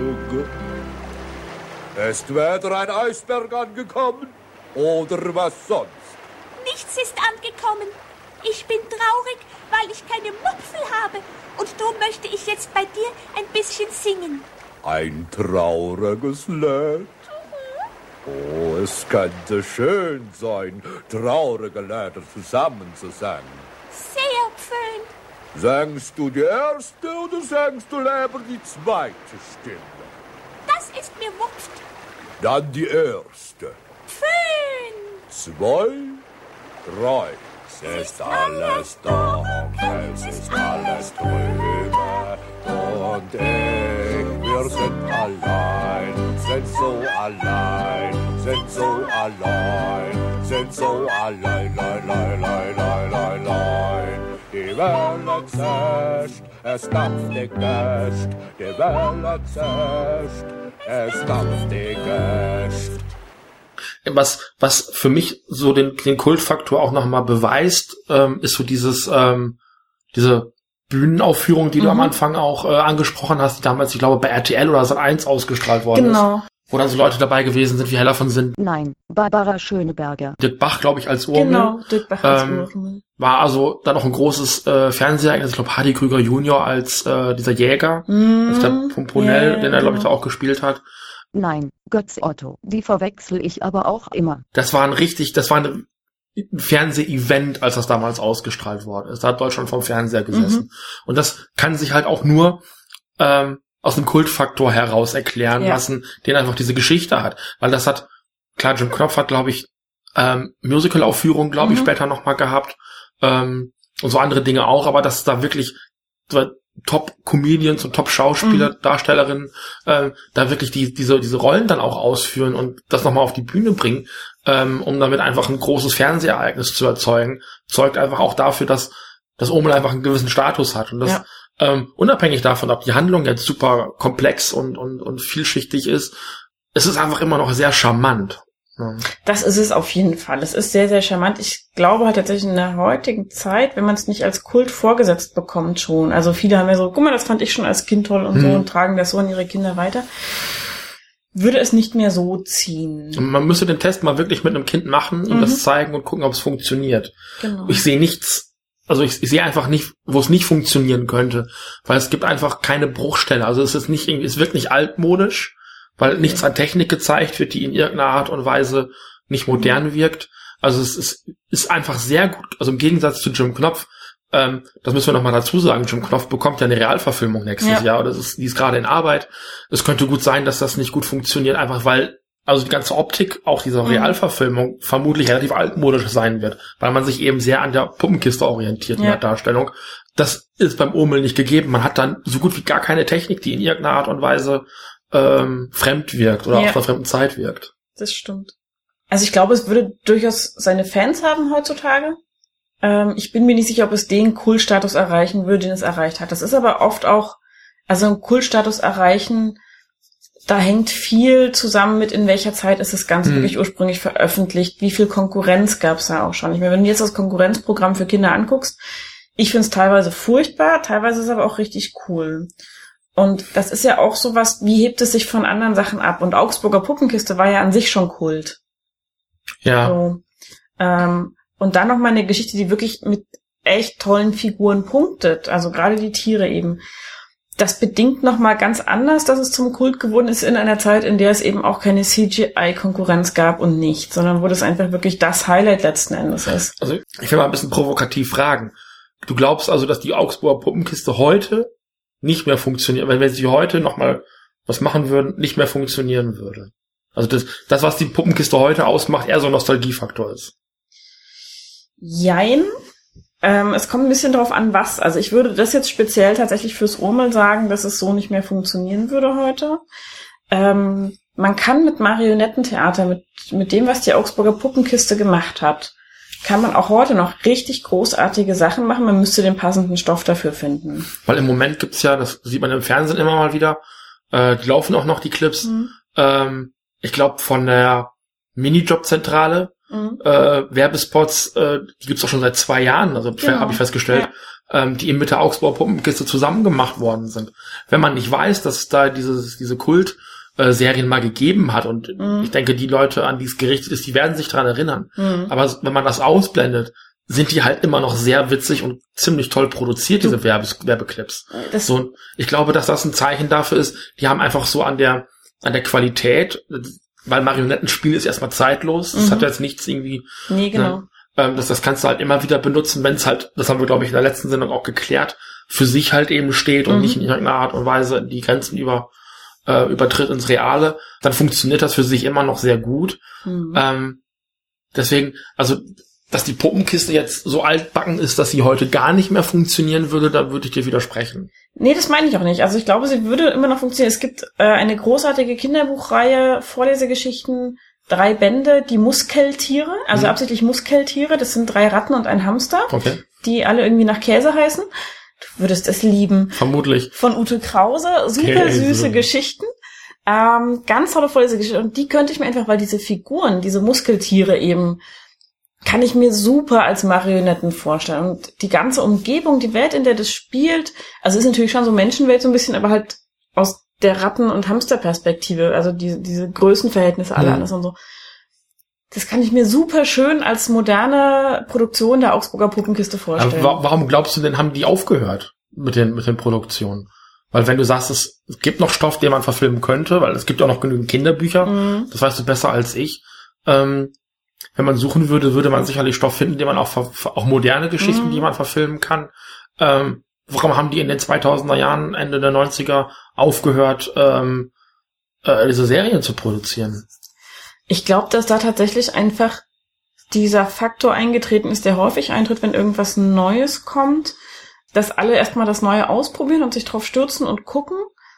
Ist weder ein Eisberg angekommen oder was sonst? Nichts ist angekommen. Ich bin traurig, weil ich keine Mupfel habe. Und darum möchte ich jetzt bei dir ein bisschen singen. Ein trauriges Lied. Oh, es könnte schön sein, traurige Lieder zusammen zu singen. Sehr schön. Singst du die erste oder singst du lieber die zweite Stimme? Das ist mir wurscht. Dann die erste. Schön. Zwei, drei. Es ist alles dunkel, es ist alles trübe und ich, wir sind allein, sind so allein, sind so allein, sind so allein, lein, lein, lein, lein, lein, lein. Die Welle zischt, es dampft die Gischt, die Welle zischt, es dampft die Gischt. Was, was für mich so den, den Kultfaktor auch nochmal beweist, ähm, ist so dieses, ähm, diese Bühnenaufführung, die mhm. du am Anfang auch äh, angesprochen hast, die damals, ich glaube, bei R T L oder Sat eins ausgestrahlt worden genau. ist. Wo dann so Leute dabei gewesen sind, wie Hella von Sinn. Nein, Barbara Schöneberger. Dirk Bach, glaube ich, als Urmel. Genau, Dirk Bach als ähm, Urmel. War also dann noch ein großes äh, Fernsehereignis. Ich glaube, Hardy Krüger Junior als äh, dieser Jäger, mm, als der Pomponell, yeah, den er, glaube ich, da auch gespielt hat. Nein, Götz Otto, die verwechsel ich aber auch immer. Das war ein richtig, das war ein Fernseh-Event, als das damals ausgestrahlt worden ist. Da hat Deutschland vom Fernseher gesessen. Mhm. Und das kann sich halt auch nur ähm, aus einem Kultfaktor heraus erklären ja. lassen, den einfach diese Geschichte hat. Weil das hat, klar, Jim Knopf hat, glaube ich, ähm, Musical-Aufführungen, glaube mhm. ich, später nochmal gehabt. Ähm, und so andere Dinge auch, aber dass da wirklich so Top-Comedians und Top-Schauspieler, mhm. Darstellerinnen, äh, da wirklich die, diese, diese Rollen dann auch ausführen und das nochmal auf die Bühne bringen, ähm, um damit einfach ein großes Fernsehereignis zu erzeugen, zeugt einfach auch dafür, dass das Urmel einfach einen gewissen Status hat. Und das, ja. ähm, unabhängig davon, ob die Handlung jetzt super komplex und, und, und vielschichtig ist, es ist einfach immer noch sehr charmant. Das ist es auf jeden Fall. Es ist sehr, sehr charmant. Ich glaube halt tatsächlich in der heutigen Zeit, wenn man es nicht als Kult vorgesetzt bekommt schon. Also viele haben ja so, guck mal, das fand ich schon als Kind toll und hm. so und tragen das so an ihre Kinder weiter. Würde es nicht mehr so ziehen. Man müsste den Test mal wirklich mit einem Kind machen und mhm. das zeigen und gucken, ob es funktioniert. Genau. Ich sehe nichts, also ich, ich sehe einfach nicht, wo es nicht funktionieren könnte, weil es gibt einfach keine Bruchstelle. Also es ist nicht irgendwie, es wirkt nicht altmodisch, weil nichts an Technik gezeigt wird, die in irgendeiner Art und Weise nicht modern wirkt. Also es ist, ist einfach sehr gut, also im Gegensatz zu Jim Knopf, ähm, das müssen wir noch mal dazu sagen, Jim Knopf bekommt ja eine Realverfilmung nächstes ja. Jahr, oder das ist, die ist gerade in Arbeit. Es könnte gut sein, dass das nicht gut funktioniert, einfach weil also die ganze Optik auch dieser Realverfilmung vermutlich relativ altmodisch sein wird, weil man sich eben sehr an der Puppenkiste orientiert in ja. der Darstellung. Das ist beim Urmel nicht gegeben. Man hat dann so gut wie gar keine Technik, die in irgendeiner Art und Weise ähm, fremd wirkt oder ja. aus einer fremden Zeit wirkt. Das stimmt. Also ich glaube, es würde durchaus seine Fans haben heutzutage. Ähm, ich bin mir nicht sicher, ob es den Kultstatus erreichen würde, den es erreicht hat. Das ist aber oft auch, also ein Kultstatus erreichen, da hängt viel zusammen mit, in welcher Zeit ist das Ganze mhm. wirklich ursprünglich veröffentlicht, wie viel Konkurrenz gab es da auch schon. Ich meine, wenn du jetzt das Konkurrenzprogramm für Kinder anguckst, ich finde es teilweise furchtbar, teilweise ist es aber auch richtig cool. Und das ist ja auch sowas, wie hebt es sich von anderen Sachen ab? Und Augsburger Puppenkiste war ja an sich schon Kult. Ja. So, ähm, und dann noch mal eine Geschichte, die wirklich mit echt tollen Figuren punktet. Also gerade die Tiere eben. Das bedingt noch mal ganz anders, dass es zum Kult geworden ist in einer Zeit, in der es eben auch keine C G I-Konkurrenz gab und nicht, sondern wo das einfach wirklich das Highlight letzten Endes ist. Also ich will mal ein bisschen provokativ fragen. Du glaubst also, dass die Augsburger Puppenkiste heute nicht mehr funktioniert, wenn wir sie heute noch mal was machen würden, nicht mehr funktionieren würde? Also das, das, was die Puppenkiste heute ausmacht, eher so ein Nostalgiefaktor ist. Jein. Ähm, es kommt ein bisschen drauf an, was. Also ich würde das jetzt speziell tatsächlich fürs Urmel sagen, dass es so nicht mehr funktionieren würde heute. Ähm, man kann mit Marionettentheater, mit, mit dem, was die Augsburger Puppenkiste gemacht hat, kann man auch heute noch richtig großartige Sachen machen. Man müsste den passenden Stoff dafür finden. Weil im Moment gibt's ja, das sieht man im Fernsehen immer mal wieder, äh, die laufen auch noch die Clips, mhm. ähm, ich glaube von der Minijob-Zentrale, mhm. äh, Werbespots, äh, die gibt's auch schon seit zwei Jahren, also genau. habe ich festgestellt, ja. ähm, die eben mit der Augsburger Puppenkiste zusammen gemacht worden sind. Wenn man nicht weiß, dass es da dieses, diese Kult-Serien mal gegeben hat und mhm. ich denke, die Leute, an die es gerichtet ist, die werden sich dran erinnern. Mhm. Aber wenn man das ausblendet, sind die halt immer noch sehr witzig und ziemlich toll produziert, diese Werbes- Werbeclips. Das so, ich glaube, dass das ein Zeichen dafür ist, die haben einfach so an der an der Qualität, weil Marionettenspiel ist erstmal zeitlos, das mhm. hat jetzt nichts irgendwie, nee, genau. ne, ähm, das, das kannst du halt immer wieder benutzen, wenn es halt, das haben wir glaube ich in der letzten Sendung auch geklärt, für sich halt eben steht und mhm. nicht in irgendeiner Art und Weise die Grenzen über äh, übertritt ins Reale, dann funktioniert das für sich immer noch sehr gut. Mhm. Ähm, deswegen, also dass die Puppenkiste jetzt so altbacken ist, dass sie heute gar nicht mehr funktionieren würde, da würde ich dir widersprechen. Nee, das meine ich auch nicht. Also ich glaube, sie würde immer noch funktionieren. Es gibt äh, eine großartige Kinderbuchreihe, Vorlesegeschichten, drei Bände, die Muskeltiere, also mhm. absichtlich Muskeltiere, das sind drei Ratten und ein Hamster, okay. die alle irgendwie nach Käse heißen. Du würdest es lieben. Vermutlich. Von Ute Krause, super Käse. Süße Geschichten. Ähm, ganz tolle Vorlesegeschichten. Und die könnte ich mir einfach, weil diese Figuren, diese Muskeltiere eben, kann ich mir super als Marionetten vorstellen. Und die ganze Umgebung, die Welt, in der das spielt, also ist natürlich schon so Menschenwelt so ein bisschen, aber halt aus der Ratten- und Hamsterperspektive, also die, diese Größenverhältnisse alle mhm. anders und so. Das kann ich mir super schön als moderne Produktion der Augsburger Puppenkiste vorstellen. Aber warum glaubst du denn, haben die aufgehört mit den, mit den Produktionen? Weil wenn du sagst, es gibt noch Stoff, den man verfilmen könnte, weil es gibt auch noch genügend Kinderbücher, mhm. das weißt du besser als ich, ähm, wenn man suchen würde, würde man sicherlich Stoff finden, den man auch, auch moderne Geschichten, mhm. die man verfilmen kann. Ähm, warum haben die in den zweitausender Jahren, Ende der neunziger aufgehört, ähm, äh, diese Serien zu produzieren? Ich glaube, dass da tatsächlich einfach dieser Faktor eingetreten ist, der häufig eintritt, wenn irgendwas Neues kommt, dass alle erstmal das Neue ausprobieren und sich drauf stürzen und gucken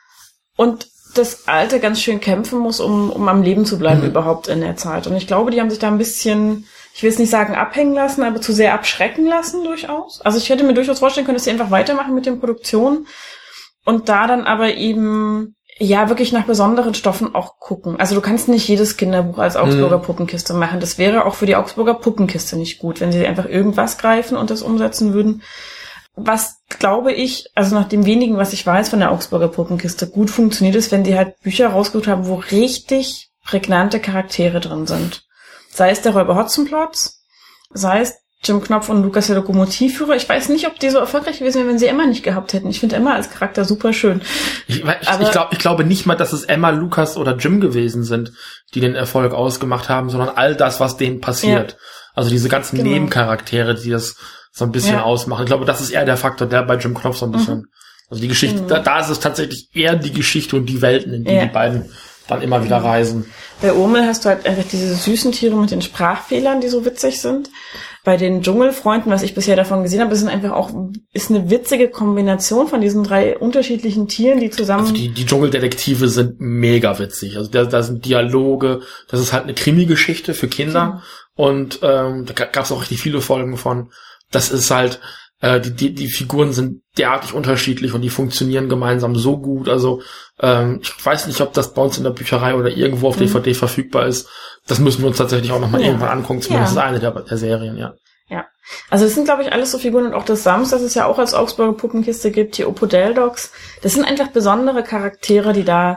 und das Alte ganz schön kämpfen muss, um um am Leben zu bleiben mhm. überhaupt in der Zeit. Und ich glaube, die haben sich da ein bisschen, ich will es nicht sagen abhängen lassen, aber zu sehr abschrecken lassen durchaus. Also ich hätte mir durchaus vorstellen können, dass sie einfach weitermachen mit den Produktionen und da dann aber eben ja wirklich nach besonderen Stoffen auch gucken. Also du kannst nicht jedes Kinderbuch als Augsburger mhm. Puppenkiste machen. Das wäre auch für die Augsburger Puppenkiste nicht gut, wenn sie einfach irgendwas greifen und das umsetzen würden. Was, glaube ich, also nach dem wenigen, was ich weiß von der Augsburger Puppenkiste, gut funktioniert ist, wenn die halt Bücher rausgesucht haben, wo richtig prägnante Charaktere drin sind. Sei es der Räuber Hotzenplotz, sei es Jim Knopf und Lukas der Lokomotivführer. Ich weiß nicht, ob die so erfolgreich gewesen wären, wenn sie Emma nicht gehabt hätten. Ich finde Emma als Charakter super schön. Ich, ich, ich, glaub, ich glaube nicht mal, dass es Emma, Lukas oder Jim gewesen sind, die den Erfolg ausgemacht haben, sondern all das, was denen passiert. Ja. Also diese ganzen genau. Nebencharaktere, die das so ein bisschen ja. ausmachen. Ich glaube, das ist eher der Faktor, der bei Jim Knopf so ein bisschen... Mhm. Also die Geschichte, mhm. da, da ist es tatsächlich eher die Geschichte und die Welten, in die ja. die beiden dann immer wieder reisen. Bei Urmel hast du halt einfach diese süßen Tiere mit den Sprachfehlern, die so witzig sind. Bei den Dschungelfreunden, was ich bisher davon gesehen habe, ist einfach auch ist eine witzige Kombination von diesen drei unterschiedlichen Tieren, die zusammen... Also die, die Dschungeldetektive sind mega witzig. Also da, da sind Dialoge, das ist halt eine Krimi-Geschichte für Kinder. Okay. Und ähm, da gab es auch richtig viele Folgen von. Das ist halt... Die, die, die Figuren sind derartig unterschiedlich und die funktionieren gemeinsam so gut. Also ähm, ich weiß nicht, ob das bei uns in der Bücherei oder irgendwo auf mhm. D V D verfügbar ist. Das müssen wir uns tatsächlich auch nochmal ja. irgendwann angucken. Zumindest ja. eine der, der Serien, ja. Ja, also das sind, glaube ich, alles so Figuren. Und auch das Sams, das es ja auch als Augsburger Puppenkiste gibt, die Opodel-Dogs. Das sind einfach besondere Charaktere, die da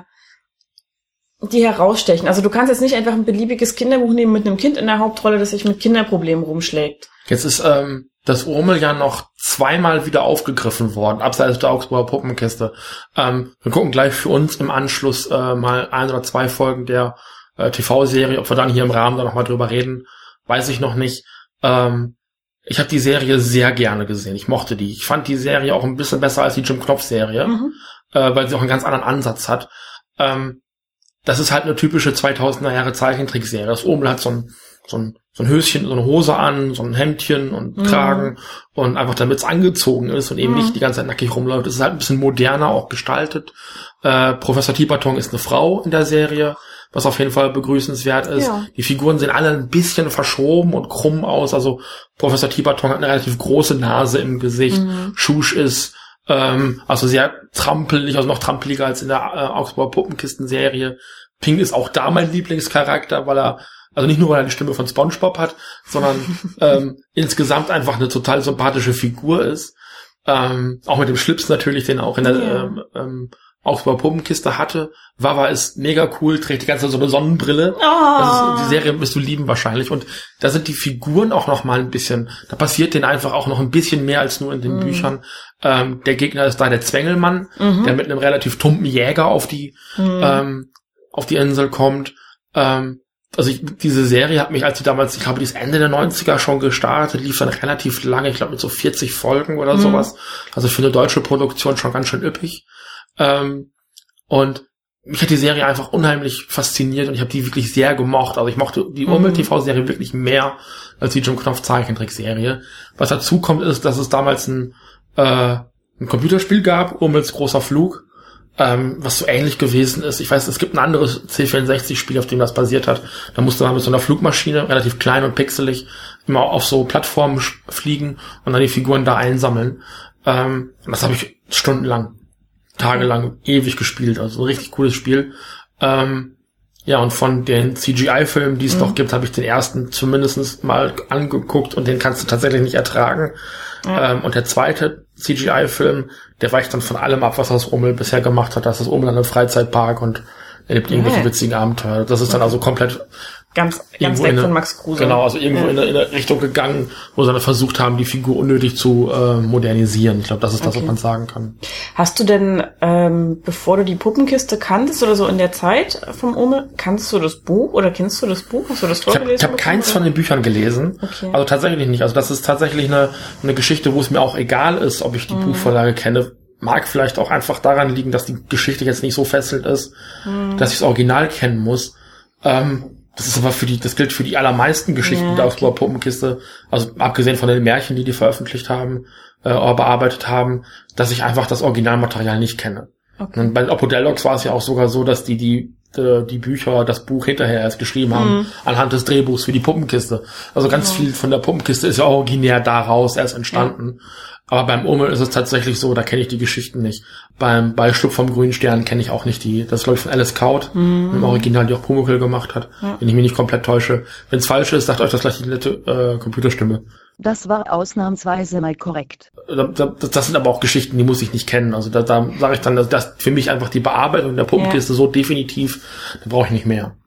die herausstechen. Also du kannst jetzt nicht einfach ein beliebiges Kinderbuch nehmen mit einem Kind in der Hauptrolle, das sich mit Kinderproblemen rumschlägt. Jetzt ist ähm, das Urmel ja noch zweimal wieder aufgegriffen worden, abseits der Augsburger Puppenkiste. Ähm, wir gucken gleich für uns im Anschluss äh, mal ein oder zwei Folgen der äh, T V-Serie. Ob wir dann hier im Rahmen da nochmal drüber reden, weiß ich noch nicht. Ähm, ich habe die Serie sehr gerne gesehen. Ich mochte die. Ich fand die Serie auch ein bisschen besser als die Jim Knopf-Serie, mhm. äh, weil sie auch einen ganz anderen Ansatz hat. Ähm, das ist halt eine typische zweitausender Jahre Zeichentrickserie. Das Urmel hat so ein so ein, so ein Höschen, so eine Hose an, so ein Hemdchen und mhm. Kragen und einfach damit es angezogen ist und eben mhm. nicht die ganze Zeit nackig rumläuft. Es ist halt ein bisschen moderner auch gestaltet. Äh, Professor Tiberton ist eine Frau in der Serie, was auf jeden Fall begrüßenswert ist. Ja. Die Figuren sehen alle ein bisschen verschoben und krumm aus. Also Professor Tiberton hat eine relativ große Nase im Gesicht. Mhm. Schusch ist ähm, also sehr trampelig, also noch trampeliger als in der äh, Augsburger Puppenkisten-Serie. Ping ist auch da mein Lieblingscharakter, weil er also nicht nur, weil er die Stimme von SpongeBob hat, sondern ähm, insgesamt einfach eine total sympathische Figur ist. Ähm, auch mit dem Schlips natürlich, den er auch in der yeah. ähm, ähm, Augsburger Puppenkiste hatte. Wawa ist mega cool, trägt die ganze Zeit so eine Sonnenbrille. Oh. Das ist, die Serie wirst du lieben wahrscheinlich. Und da sind die Figuren auch noch mal ein bisschen, da passiert denen einfach auch noch ein bisschen mehr als nur in den mm. Büchern. Ähm, der Gegner ist da der Zwengelmann, mm-hmm. der mit einem relativ tumpen Jäger auf die mm. ähm, auf die Insel kommt. Ähm, Also ich, diese Serie hat mich, als sie damals, ich glaube, die ist Ende der neunziger schon gestartet, lief dann relativ lange, ich glaube mit so vierzig Folgen oder mhm. sowas. Also für eine deutsche Produktion schon ganz schön üppig. Ähm, und mich hat die Serie einfach unheimlich fasziniert und ich habe die wirklich sehr gemocht. Also ich mochte die mhm. Urmel-T V-Serie wirklich mehr als die Jim Knopf-Zeichentrickserie. Was dazu kommt, ist, dass es damals ein, äh, ein Computerspiel gab, Urmels großer Flug. Ähm, was so ähnlich gewesen ist. Ich weiß, es gibt ein anderes C vierundsechzig-Spiel, auf dem das basiert hat. Da musste man mit so einer Flugmaschine, relativ klein und pixelig, immer auf so Plattformen fliegen und dann die Figuren da einsammeln. Ähm, und das habe ich stundenlang, tagelang, ewig gespielt. Also ein richtig cooles Spiel. Ähm, ja, und von den C G I-Filmen, die es mhm. noch gibt, habe ich den ersten zumindest mal angeguckt und den kannst du tatsächlich nicht ertragen. Ja. Ähm, und der zweite C G I-Film, der weicht dann von allem ab, was das Urmel bisher gemacht hat. Das ist Urmel an einem Freizeitpark und erlebt irgendwelche ja. witzigen Abenteuer. Das ist dann also komplett ganz, ganz weg eine, von Max Kruse. Genau, also irgendwo ja. in, eine, in eine Richtung gegangen, wo sie dann versucht haben, die Figur unnötig zu äh, modernisieren. Ich glaube, das ist das, okay. was man sagen kann. Hast du denn, ähm, bevor du die Puppenkiste kanntest oder so in der Zeit vom Urmel, kannst du das Buch oder kennst du das Buch? Hast du das vorgelesen? Ich habe hab keins von den Büchern gelesen. Okay. Also tatsächlich nicht. Also das ist tatsächlich eine, eine Geschichte, wo es mir auch egal ist, ob ich die mhm. Buchvorlage kenne. Mag vielleicht auch einfach daran liegen, dass die Geschichte jetzt nicht so fesselt ist, mhm. dass ich das Original kennen muss. Ähm, das ist aber für die, das gilt für die allermeisten Geschichten ja, der Augsburger okay. Puppenkiste, also abgesehen von den Märchen, die die veröffentlicht haben, äh, oder bearbeitet haben, dass ich einfach das Originalmaterial nicht kenne. Okay. Und bei Opodel-Dogs war es ja auch sogar so, dass die, die, die, die Bücher, das Buch hinterher erst geschrieben haben, mhm. anhand des Drehbuchs für die Puppenkiste. Also ganz mhm. viel von der Puppenkiste ist ja originär daraus erst entstanden. Ja. Aber beim Urmel ist es tatsächlich so, da kenne ich die Geschichten nicht. Beim bei Schlupf vom grünen Stern kenne ich auch nicht die. Das ist, glaube ich, von Alice Kaut, mm. im Original, die auch Pumuckl gemacht hat. Ja. Wenn ich mich nicht komplett täusche. Wenn es falsch ist, sagt euch das gleich die nette äh, Computerstimme. Das war ausnahmsweise mal korrekt. Das, das sind aber auch Geschichten, die muss ich nicht kennen. Also da, da sage ich dann, dass das für mich einfach die Bearbeitung der Puppenkiste ja. so definitiv, da brauche ich nicht mehr.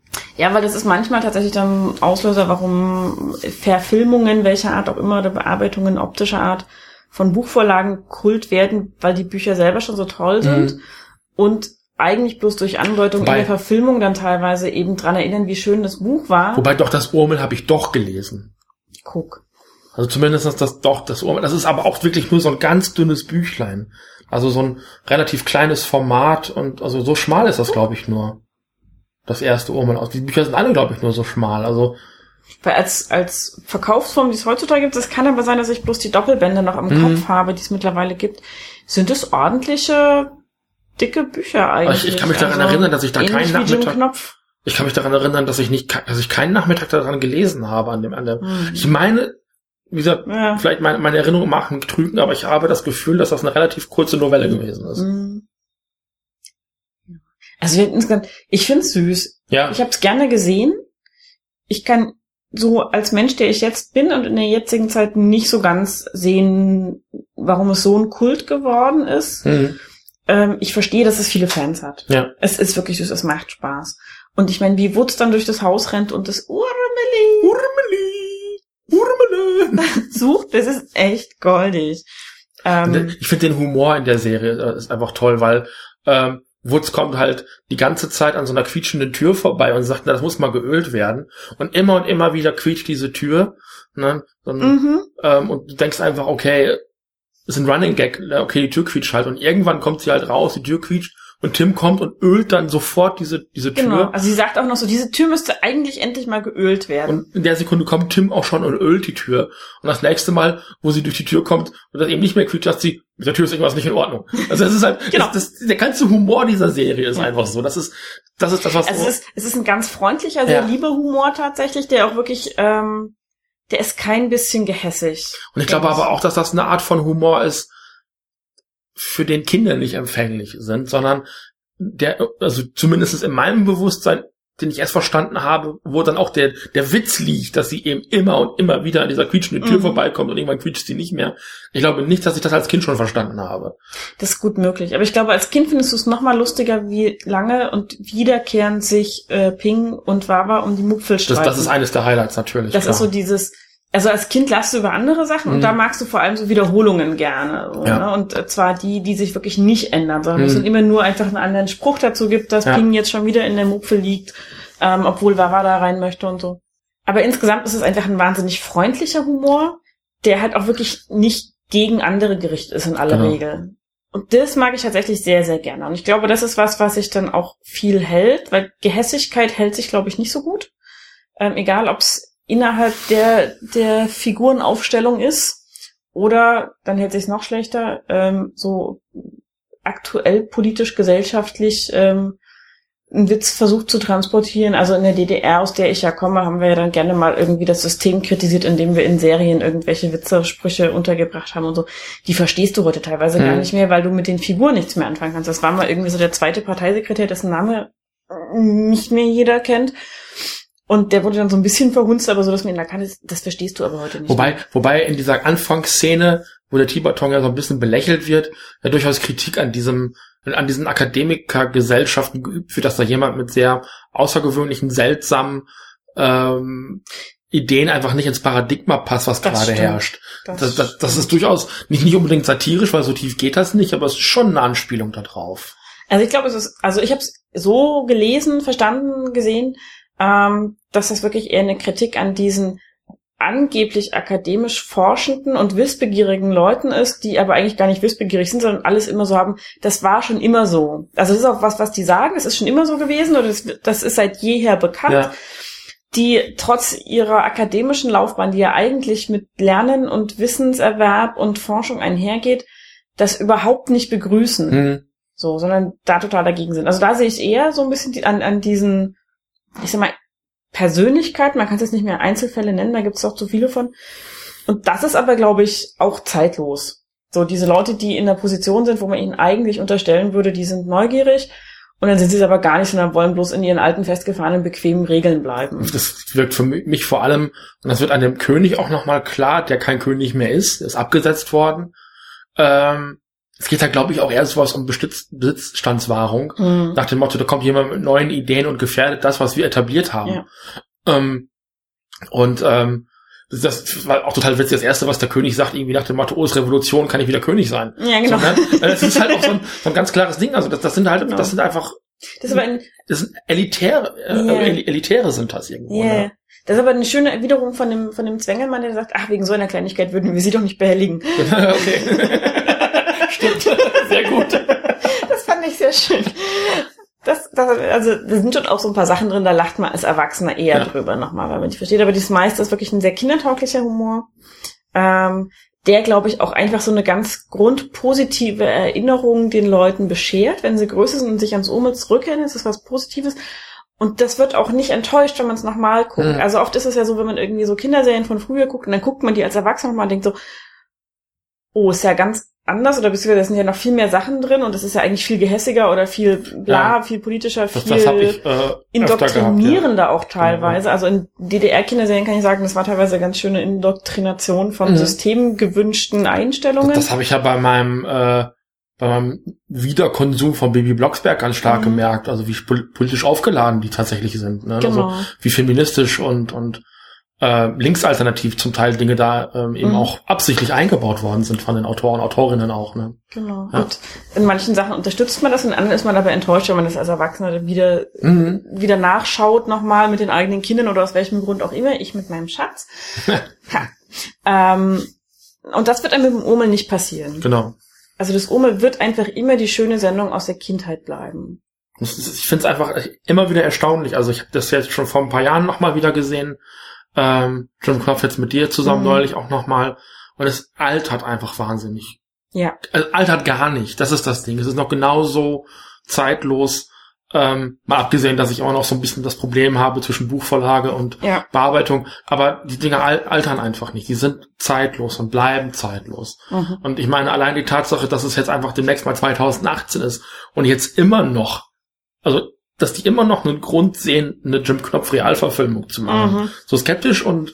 Ja, weil das ist manchmal tatsächlich dann Auslöser, warum Verfilmungen, welcher Art auch immer, oder Bearbeitungen optischer Art von Buchvorlagen Kult werden, weil die Bücher selber schon so toll sind mhm. und eigentlich bloß durch Andeutung wobei, in der Verfilmung dann teilweise eben dran erinnern, wie schön das Buch war. Wobei doch das Urmel habe ich doch gelesen. Guck. Also zumindest das, das doch das Urmel. Das ist aber auch wirklich nur so ein ganz dünnes Büchlein. Also so ein relativ kleines Format und also so schmal ist das, glaube ich, nur. Das erste Urmel aus. Die Bücher sind alle, glaube ich, nur so schmal. Also weil als als Verkaufsform, die es heutzutage gibt, es kann aber sein, dass ich bloß die Doppelbände noch im mhm. Kopf habe, die es mittlerweile gibt. Sind es ordentliche, dicke Bücher eigentlich? Ich, ich kann mich daran also, erinnern, dass ich da keinen Nachmittag... Knopf. Ich kann mich daran erinnern, dass ich nicht, dass ich keinen Nachmittag daran gelesen habe an dem, an dem. Mhm. Ich meine, wie gesagt, ja. vielleicht meine, meine Erinnerungen machen trügen, aber ich habe das Gefühl, dass das eine relativ kurze Novelle gewesen ist. Mhm. Also insgesamt, ich finde es süß. Ja. Ich habe es gerne gesehen. Ich kann so als Mensch, der ich jetzt bin und in der jetzigen Zeit nicht so ganz sehen, warum es so ein Kult geworden ist. Mhm. Ähm, ich verstehe, dass es viele Fans hat. Ja. Es ist wirklich süß, es macht Spaß. Und ich meine, wie Wutz dann durch das Haus rennt und das Urmeli, Urmeli, Urmeli sucht, das ist echt goldig. Ähm, ich finde den Humor in der Serie ist einfach toll, weil ähm, Wutz kommt halt die ganze Zeit an so einer quietschenden Tür vorbei und sagt, na, das muss mal geölt werden. Und immer und immer wieder quietscht diese Tür. Ne? Und, mhm. ähm, und du denkst einfach, okay, ist ein Running Gag, okay, die Tür quietscht halt. Und irgendwann kommt sie halt raus, die Tür quietscht und Tim kommt und ölt dann sofort diese diese Tür. Genau, also sie sagt auch noch so, diese Tür müsste eigentlich endlich mal geölt werden. Und in der Sekunde kommt Tim auch schon und ölt die Tür. Und das nächste Mal, wo sie durch die Tür kommt und das eben nicht mehr quietscht, sagt sie, mit der Tür ist irgendwas nicht in Ordnung. Also das ist halt, genau. das, das, der ganze Humor dieser Serie ist ja. einfach so. Das ist das, ist das was... Also es ist, es ist ein ganz freundlicher, sehr ja. lieber Humor tatsächlich, der auch wirklich... ähm der ist kein bisschen gehässig. Und ich glaube aber auch, dass das eine Art von Humor ist, für den Kinder nicht empfänglich sind, sondern der, also zumindest in meinem Bewusstsein, den ich erst verstanden habe, wo dann auch der der Witz liegt, dass sie eben immer und immer wieder an dieser quietschenden Tür mhm. vorbeikommt und irgendwann quietscht sie nicht mehr. Ich glaube nicht, dass ich das als Kind schon verstanden habe. Das ist gut möglich. Aber ich glaube, als Kind findest du es noch mal lustiger, wie lange und wiederkehrend sich äh, Ping und Wawa um die Mupfel streiten. Das, das ist eines der Highlights natürlich. Das klar. ist so dieses... Also als Kind lachst du über andere Sachen mhm. und da magst du vor allem so Wiederholungen gerne. So, ja. ne? Und äh, zwar die, die sich wirklich nicht ändern, sondern mhm. es immer nur einfach einen anderen Spruch dazu gibt, dass ja. Ping jetzt schon wieder in der Mupfel liegt, ähm, obwohl Wawa da rein möchte und so. Aber insgesamt ist es einfach ein wahnsinnig freundlicher Humor, der halt auch wirklich nicht gegen andere gerichtet ist in aller genau. Regel. Und das mag ich tatsächlich sehr, sehr gerne. Und ich glaube, das ist was, was sich dann auch viel hält, weil Gehässigkeit hält sich, glaube ich, nicht so gut. Ähm, egal, ob es innerhalb der der Figurenaufstellung ist oder, dann hält sich's noch schlechter, ähm, so aktuell politisch, gesellschaftlich ähm, einen Witz versucht zu transportieren. Also in der D D R, aus der ich ja komme, haben wir ja dann gerne mal irgendwie das System kritisiert, indem wir in Serien irgendwelche Witze, Sprüche untergebracht haben und so. Die verstehst du heute teilweise hm. gar nicht mehr, weil du mit den Figuren nichts mehr anfangen kannst. Das war mal irgendwie so der zweite Parteisekretär, dessen Name nicht mehr jeder kennt. Und der wurde dann so ein bisschen verhunzt, aber so, dass man ihn erkannt ist, das verstehst du aber heute nicht. Wobei, wobei in dieser Anfangsszene, wo der Tiberton ja so ein bisschen belächelt wird, ja durchaus Kritik an diesem, an diesen Akademikergesellschaften geübt wird, dass da jemand mit sehr außergewöhnlichen, seltsamen ähm, Ideen einfach nicht ins Paradigma passt, was das gerade stimmt. herrscht. Das, das, das, das ist durchaus nicht, nicht unbedingt satirisch, weil so tief geht das nicht, aber es ist schon eine Anspielung da drauf. Also ich glaube, es ist, also ich habe es so gelesen, verstanden, gesehen, ähm, dass das wirklich eher eine Kritik an diesen angeblich akademisch forschenden und wissbegierigen Leuten ist, die aber eigentlich gar nicht wissbegierig sind, sondern alles immer so haben, das war schon immer so. Also das ist auch was, was die sagen, es ist schon immer so gewesen oder das, das ist seit jeher bekannt, ja. Die trotz ihrer akademischen Laufbahn, die ja eigentlich mit Lernen und Wissenserwerb und Forschung einhergeht, das überhaupt nicht begrüßen. Mhm. So, sondern da total dagegen sind. Also da sehe ich eher so ein bisschen die, an, an diesen, ich sag mal, Persönlichkeit, man kann es jetzt nicht mehr Einzelfälle nennen, da gibt es auch zu viele von. Und das ist aber, glaube ich, auch zeitlos. So, diese Leute, die in der Position sind, wo man ihnen eigentlich unterstellen würde, die sind neugierig und dann sind sie es aber gar nicht, sondern wollen bloß in ihren alten, festgefahrenen, bequemen Regeln bleiben. Das wirkt für mich vor allem, und das wird an dem König auch nochmal klar, der kein König mehr ist, ist abgesetzt worden, ähm, es geht da, glaube ich, auch eher sowas um Besitz, Besitzstandswahrung. Mhm. Nach dem Motto, da kommt jemand mit neuen Ideen und gefährdet das, was wir etabliert haben. Ja. Ähm, und ähm, das, das war auch total witzig. Das Erste, was der König sagt, irgendwie nach dem Motto, oh, ist Revolution, kann ich wieder König sein. Ja, genau. So, ne? Das ist halt auch so ein, so ein ganz klares Ding. Also das, das sind halt, genau. das sind einfach, das, ist aber ein, das sind elitäre, yeah. äh, elitäre sind das irgendwo. Yeah. Ne? Das ist aber eine schöne Erwiderung von dem, von dem Zwengelmann, der sagt, ach, wegen so einer Kleinigkeit würden wir sie doch nicht behelligen. Okay. Stimmt. Sehr gut. Das fand ich sehr schön. Das, das, also, da sind schon auch so ein paar Sachen drin, da lacht man als Erwachsener eher ja. drüber nochmal, weil man nicht versteht. Aber das meiste ist wirklich ein sehr kindertauglicher Humor, ähm, der, glaube ich, auch einfach so eine ganz grundpositive Erinnerung den Leuten beschert. Wenn sie größer sind und sich ans Urmel zurückerinnern, ist das was Positives. Und das wird auch nicht enttäuscht, wenn man es nochmal guckt. Mhm. Also oft ist es ja so, wenn man irgendwie so Kinderserien von früher guckt und dann guckt man die als Erwachsener nochmal und denkt so, oh, ist ja ganz anders oder beziehungsweise da sind ja noch viel mehr Sachen drin und das ist ja eigentlich viel gehässiger oder viel bla, ja. viel politischer, das, viel das hab ich, äh, indoktrinierender gehabt, ja. auch teilweise. Mhm. Also in D D R-Kinderserien kann ich sagen, das war teilweise ganz schöne Indoktrination von mhm. systemgewünschten Einstellungen. Das, das habe ich ja bei meinem äh, bei meinem Wiederkonsum von Bibi Blocksberg ganz stark mhm. gemerkt, also wie politisch aufgeladen die tatsächlich sind, ne? Genau. Also wie feministisch und und äh, linksalternativ zum Teil Dinge da ähm, eben mhm. auch absichtlich eingebaut worden sind von den Autoren, Autorinnen auch, ne? Genau. Ja. Und in manchen Sachen unterstützt man das, in anderen ist man aber enttäuscht, wenn man das als Erwachsener wieder mhm. wieder nachschaut nochmal mit den eigenen Kindern oder aus welchem Grund auch immer, ich mit meinem Schatz. ähm, und das wird einem mit dem Urmel nicht passieren. Genau. Also das Urmel wird einfach immer die schöne Sendung aus der Kindheit bleiben. Ich finde es einfach immer wieder erstaunlich. Also ich habe das jetzt schon vor ein paar Jahren nochmal wieder gesehen. Ähm, Jim Knopf jetzt mit dir zusammen mhm. neulich auch nochmal. Und es altert einfach wahnsinnig. Ja. Also altert gar nicht. Das ist das Ding. Es ist noch genauso zeitlos. Ähm, mal abgesehen, dass ich auch noch so ein bisschen das Problem habe zwischen Buchvorlage und ja. Bearbeitung. Aber die Dinge al- altern einfach nicht. Die sind zeitlos und bleiben zeitlos. Mhm. Und ich meine, allein die Tatsache, dass es jetzt einfach demnächst mal zweitausendachtzehn ist und jetzt immer noch, also dass die immer noch einen Grund sehen, eine Jim Knopf Realverfilmung zu machen. Mhm. So skeptisch und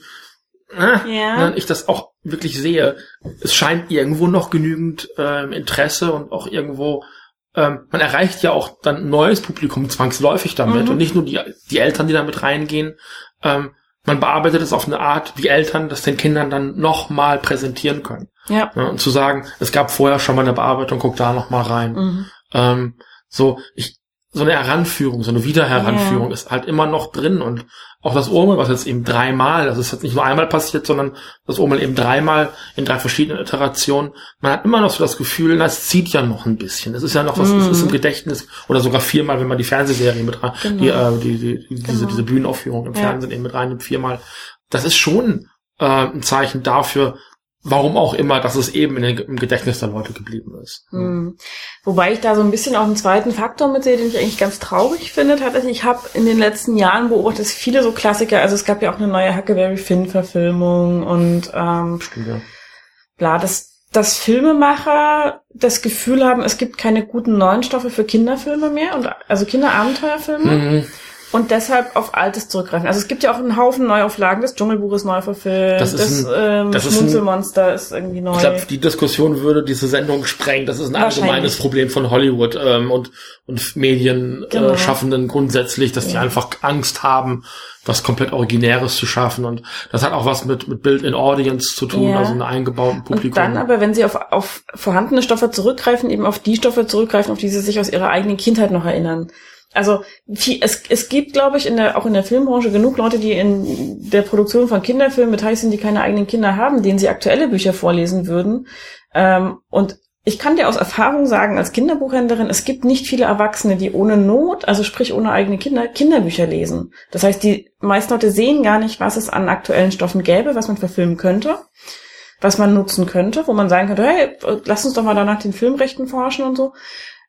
äh, ja. ich das auch wirklich sehe. Es scheint irgendwo noch genügend ähm, Interesse und auch irgendwo ähm, man erreicht ja auch dann ein neues Publikum zwangsläufig damit mhm. und nicht nur die die Eltern, die damit reingehen. Ähm, man bearbeitet es auf eine Art, wie Eltern das den Kindern dann nochmal präsentieren können. Ja. Ja. Und zu sagen, es gab vorher schon mal eine Bearbeitung, guck da nochmal rein. Mhm. Ähm, so, ich so eine Heranführung, so eine Wiederheranführung ja. ist halt immer noch drin und auch das Urmel, was jetzt eben dreimal, das ist jetzt nicht nur einmal passiert, sondern das Urmel eben dreimal in drei verschiedenen Iterationen. Man hat immer noch so das Gefühl, das zieht ja noch ein bisschen. Es ist ja noch was, es mm. ist im Gedächtnis oder sogar viermal, wenn man die Fernsehserie mit rein, genau. die, äh, die, die, die genau. diese, diese Bühnenaufführung im ja. Fernsehen eben mit reinnimmt, viermal. Das ist schon äh, ein Zeichen dafür, warum auch immer, dass es eben in den, im Gedächtnis der Leute geblieben ist. Hm. Wobei ich da so ein bisschen auch einen zweiten Faktor mitsehe, den ich eigentlich ganz traurig finde. Tatsächlich, ich habe in den letzten Jahren beobachtet, dass viele so Klassiker, also es gab ja auch eine neue Huckleberry Finn-Verfilmung und ähm, Stimmt, ja. bla, dass, dass Filmemacher das Gefühl haben, es gibt keine guten neuen Stoffe für Kinderfilme mehr, und also Kinderabenteuerfilme. Mhm. Und deshalb auf Altes zurückgreifen. Also es gibt ja auch einen Haufen Neuauflagen. Das Dschungelbuch ist neu verfilmt. Das, ist das, ein, ähm, das Schmunzelmonster ist, ein, ist irgendwie neu. Ich glaube, die Diskussion würde diese Sendung sprengen. Das ist ein allgemeines Problem von Hollywood ähm, und und Medienschaffenden genau. äh, grundsätzlich, dass ja. die einfach Angst haben, was komplett Originäres zu schaffen. Und das hat auch was mit mit Built-in Audience zu tun, ja. also einem eingebauten Publikum. Und dann aber, wenn sie auf auf vorhandene Stoffe zurückgreifen, eben auf die Stoffe zurückgreifen, auf die sie sich aus ihrer eigenen Kindheit noch erinnern. Also viel, es, es gibt, glaube ich, in der, auch in der Filmbranche genug Leute, die in der Produktion von Kinderfilmen beteiligt sind, die keine eigenen Kinder haben, denen sie aktuelle Bücher vorlesen würden. Ähm, und ich kann dir aus Erfahrung sagen, als Kinderbuchhändlerin, es gibt nicht viele Erwachsene, die ohne Not, also sprich ohne eigene Kinder, Kinderbücher lesen. Das heißt, die meisten Leute sehen gar nicht, was es an aktuellen Stoffen gäbe, was man verfilmen könnte, was man nutzen könnte, wo man sagen könnte, hey, lass uns doch mal danach den Filmrechten forschen und so.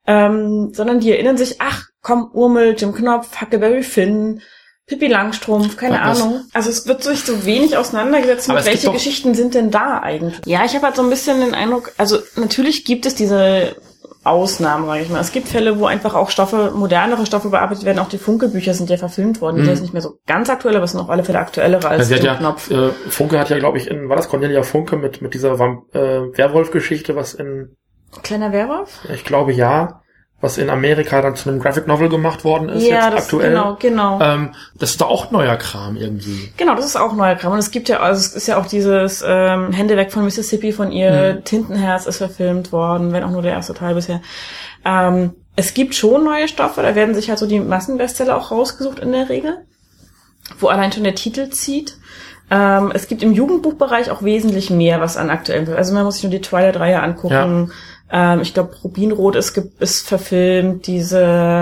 Ähm, sondern die erinnern sich, ach, komm, Urmel, Jim Knopf, Huckleberry Finn, Pippi Langstrumpf, keine Was? Ahnung. Also es wird sich so wenig auseinandergesetzt mit, welche Geschichten sind denn da eigentlich? Ja, ich habe halt so ein bisschen den Eindruck, also natürlich gibt es diese Ausnahmen, sage ich mal. Es gibt Fälle, wo einfach auch Stoffe, modernere Stoffe bearbeitet werden. Auch die Funke-Bücher sind ja verfilmt worden. Mhm. Die sind nicht mehr so ganz aktuell, aber es sind auf alle Fälle aktuellere als ja, Jim ja, Knopf. Äh, Funke hat ja, glaube ich, in, war das Cornelia Funke mit mit dieser äh, Werwolf-Geschichte, was in Kleiner Werwolf? Ich glaube ja. Was in Amerika dann zu einem Graphic Novel gemacht worden ist, ja, jetzt das, aktuell. Genau, genau. Ähm, das ist da auch neuer Kram irgendwie. Genau, das ist auch neuer Kram. Und es gibt ja, also es ist ja auch dieses ähm, Hände weg von Mississippi von ihr, hm. Tintenherz ist verfilmt worden, wenn auch nur der erste Teil bisher. Ähm, es gibt schon neue Stoffe, da werden sich halt so die Massenbestseller auch rausgesucht in der Regel, wo allein schon der Titel zieht. Ähm, es gibt im Jugendbuchbereich auch wesentlich mehr, was an aktuellen, also man muss sich nur die Twilight-Reihe angucken. Ja. Ähm, ich glaube, Rubinrot ist, ist verfilmt, diese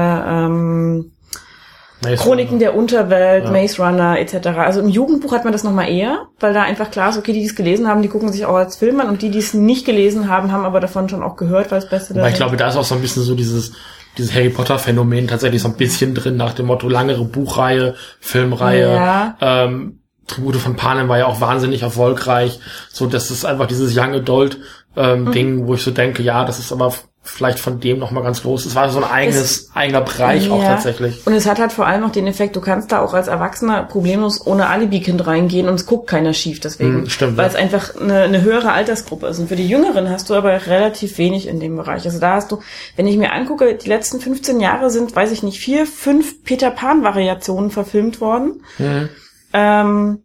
ähm, Chroniken der Unterwelt, ja. Maze Runner et cetera. Also im Jugendbuch hat man das nochmal eher, weil da einfach klar ist, okay, die, die es gelesen haben, die gucken sich auch als Film an und die, die es nicht gelesen haben, haben aber davon schon auch gehört, weil es Beste da ist. Ich glaube, da ist auch so ein bisschen so dieses dieses Harry Potter Phänomen tatsächlich so ein bisschen drin, nach dem Motto langere Buchreihe, Filmreihe, ja. ähm, Tribute von Panem war ja auch wahnsinnig erfolgreich, so das ist einfach dieses Young Adult ähm, mhm. Ding, wo ich so denke, ja, das ist aber vielleicht von dem nochmal ganz groß. Es war so ein eigenes, es, eigener Bereich ja. auch tatsächlich. Und es hat halt vor allem auch den Effekt, du kannst da auch als Erwachsener problemlos ohne Alibi-Kind reingehen und es guckt keiner schief deswegen. Mhm, stimmt, weil ja. es einfach eine, eine höhere Altersgruppe ist. Und für die Jüngeren hast du aber relativ wenig in dem Bereich. Also da hast du, wenn ich mir angucke, die letzten fünfzehn Jahre sind, weiß ich nicht, vier, fünf Peter Pan-Variationen verfilmt worden. Mhm. Ähm,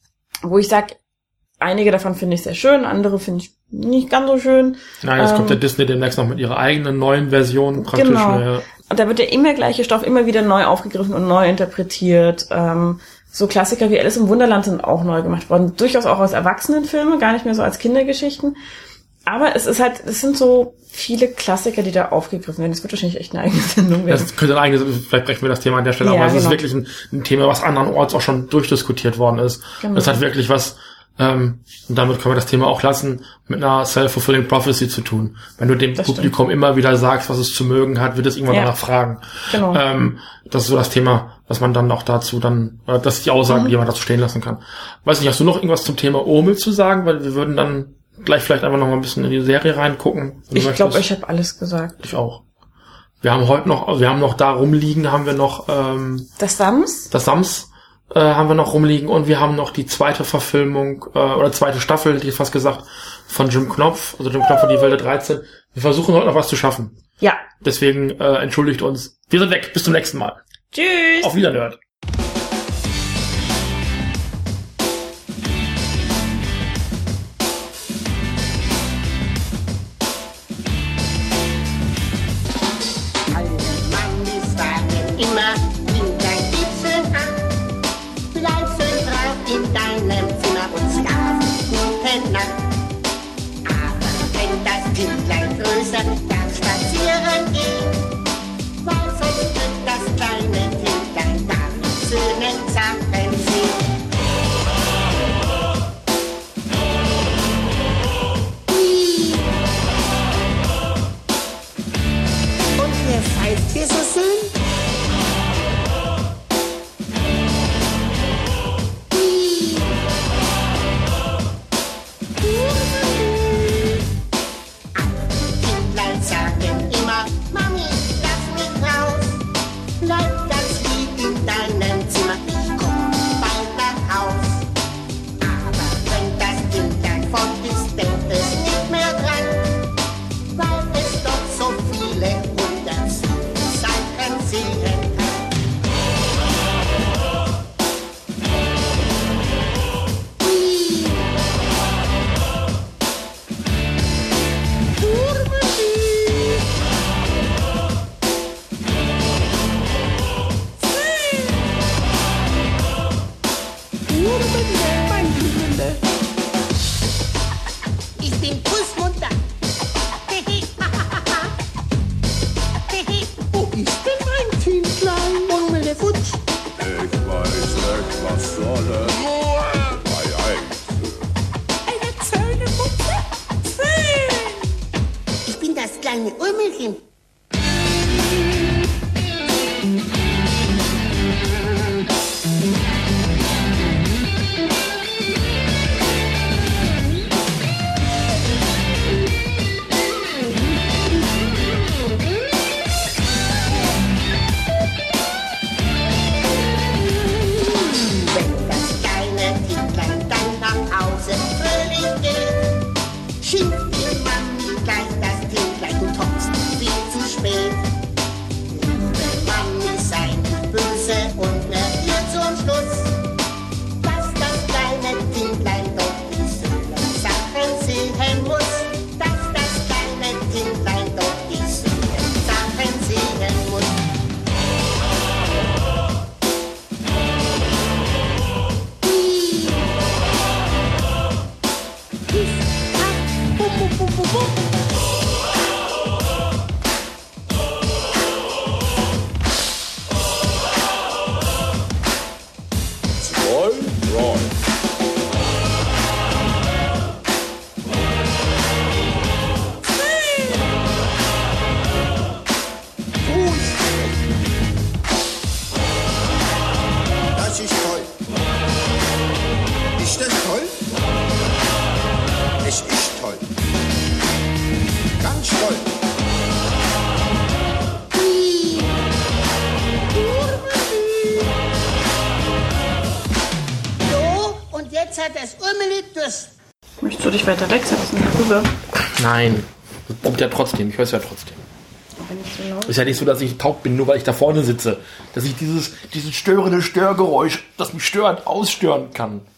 wo ich sag, einige davon finde ich sehr schön, andere finde ich nicht ganz so schön. Nein, jetzt ähm, kommt der Disney demnächst noch mit ihrer eigenen neuen Version praktisch. Genau. Ja. Und da wird der immer gleiche Stoff immer wieder neu aufgegriffen und neu interpretiert. Ähm, so Klassiker wie Alice im Wunderland sind auch neu gemacht worden. Durchaus auch als Erwachsenenfilme, gar nicht mehr so als Kindergeschichten. Aber es ist halt, es sind so viele Klassiker, die da aufgegriffen werden. Das wird wahrscheinlich echt eine eigene Sendung werden. Das könnte ein eigenes, vielleicht brechen wir das Thema an der Stelle, ja, aber es genau. ist wirklich ein, ein Thema, was andernorts auch schon durchdiskutiert worden ist. Genau. Das hat wirklich was, ähm, und damit können wir das Thema auch lassen, mit einer self-fulfilling prophecy zu tun. Wenn du dem das Publikum stimmt. immer wieder sagst, was es zu mögen hat, wird es irgendwann ja. danach fragen. Genau. Ähm, das ist so das Thema, was man dann auch dazu dann, äh, das ist die Aussage, mhm. die man dazu stehen lassen kann. Weiß nicht, hast du noch irgendwas zum Thema Urmel zu sagen? Weil wir würden dann gleich vielleicht einfach noch mal ein bisschen in die Serie reingucken. Ich glaube, ich habe alles gesagt. Ich auch. Wir haben heute noch, wir haben noch da rumliegen, haben wir noch ähm, das Sams. Das Sams äh, haben wir noch rumliegen und wir haben noch die zweite Verfilmung äh, oder zweite Staffel, hätte ich fast gesagt, von Jim Knopf, also Jim Knopf und die Wilde dreizehn. Wir versuchen heute noch was zu schaffen. Ja. Deswegen äh, entschuldigt uns. Wir sind weg. Bis zum nächsten Mal. Tschüss. Auf Wiederhören. Schimpft die Mami gleich das Kind bum, bum, bum, bum. Roll, roll. Das ist toll. Ist das toll? Es ist toll. Ganz toll. So, und jetzt hat das Urmeli Durst. Möchtest du dich weiter wegsetzen? Rüber. Nein. Das kommt ja trotzdem. Ich höre es ja trotzdem. Aber nicht so laut. Ist ja nicht so, dass ich taub bin, nur weil ich da vorne sitze. Dass ich dieses, dieses störende Störgeräusch, das mich stört, ausstören kann.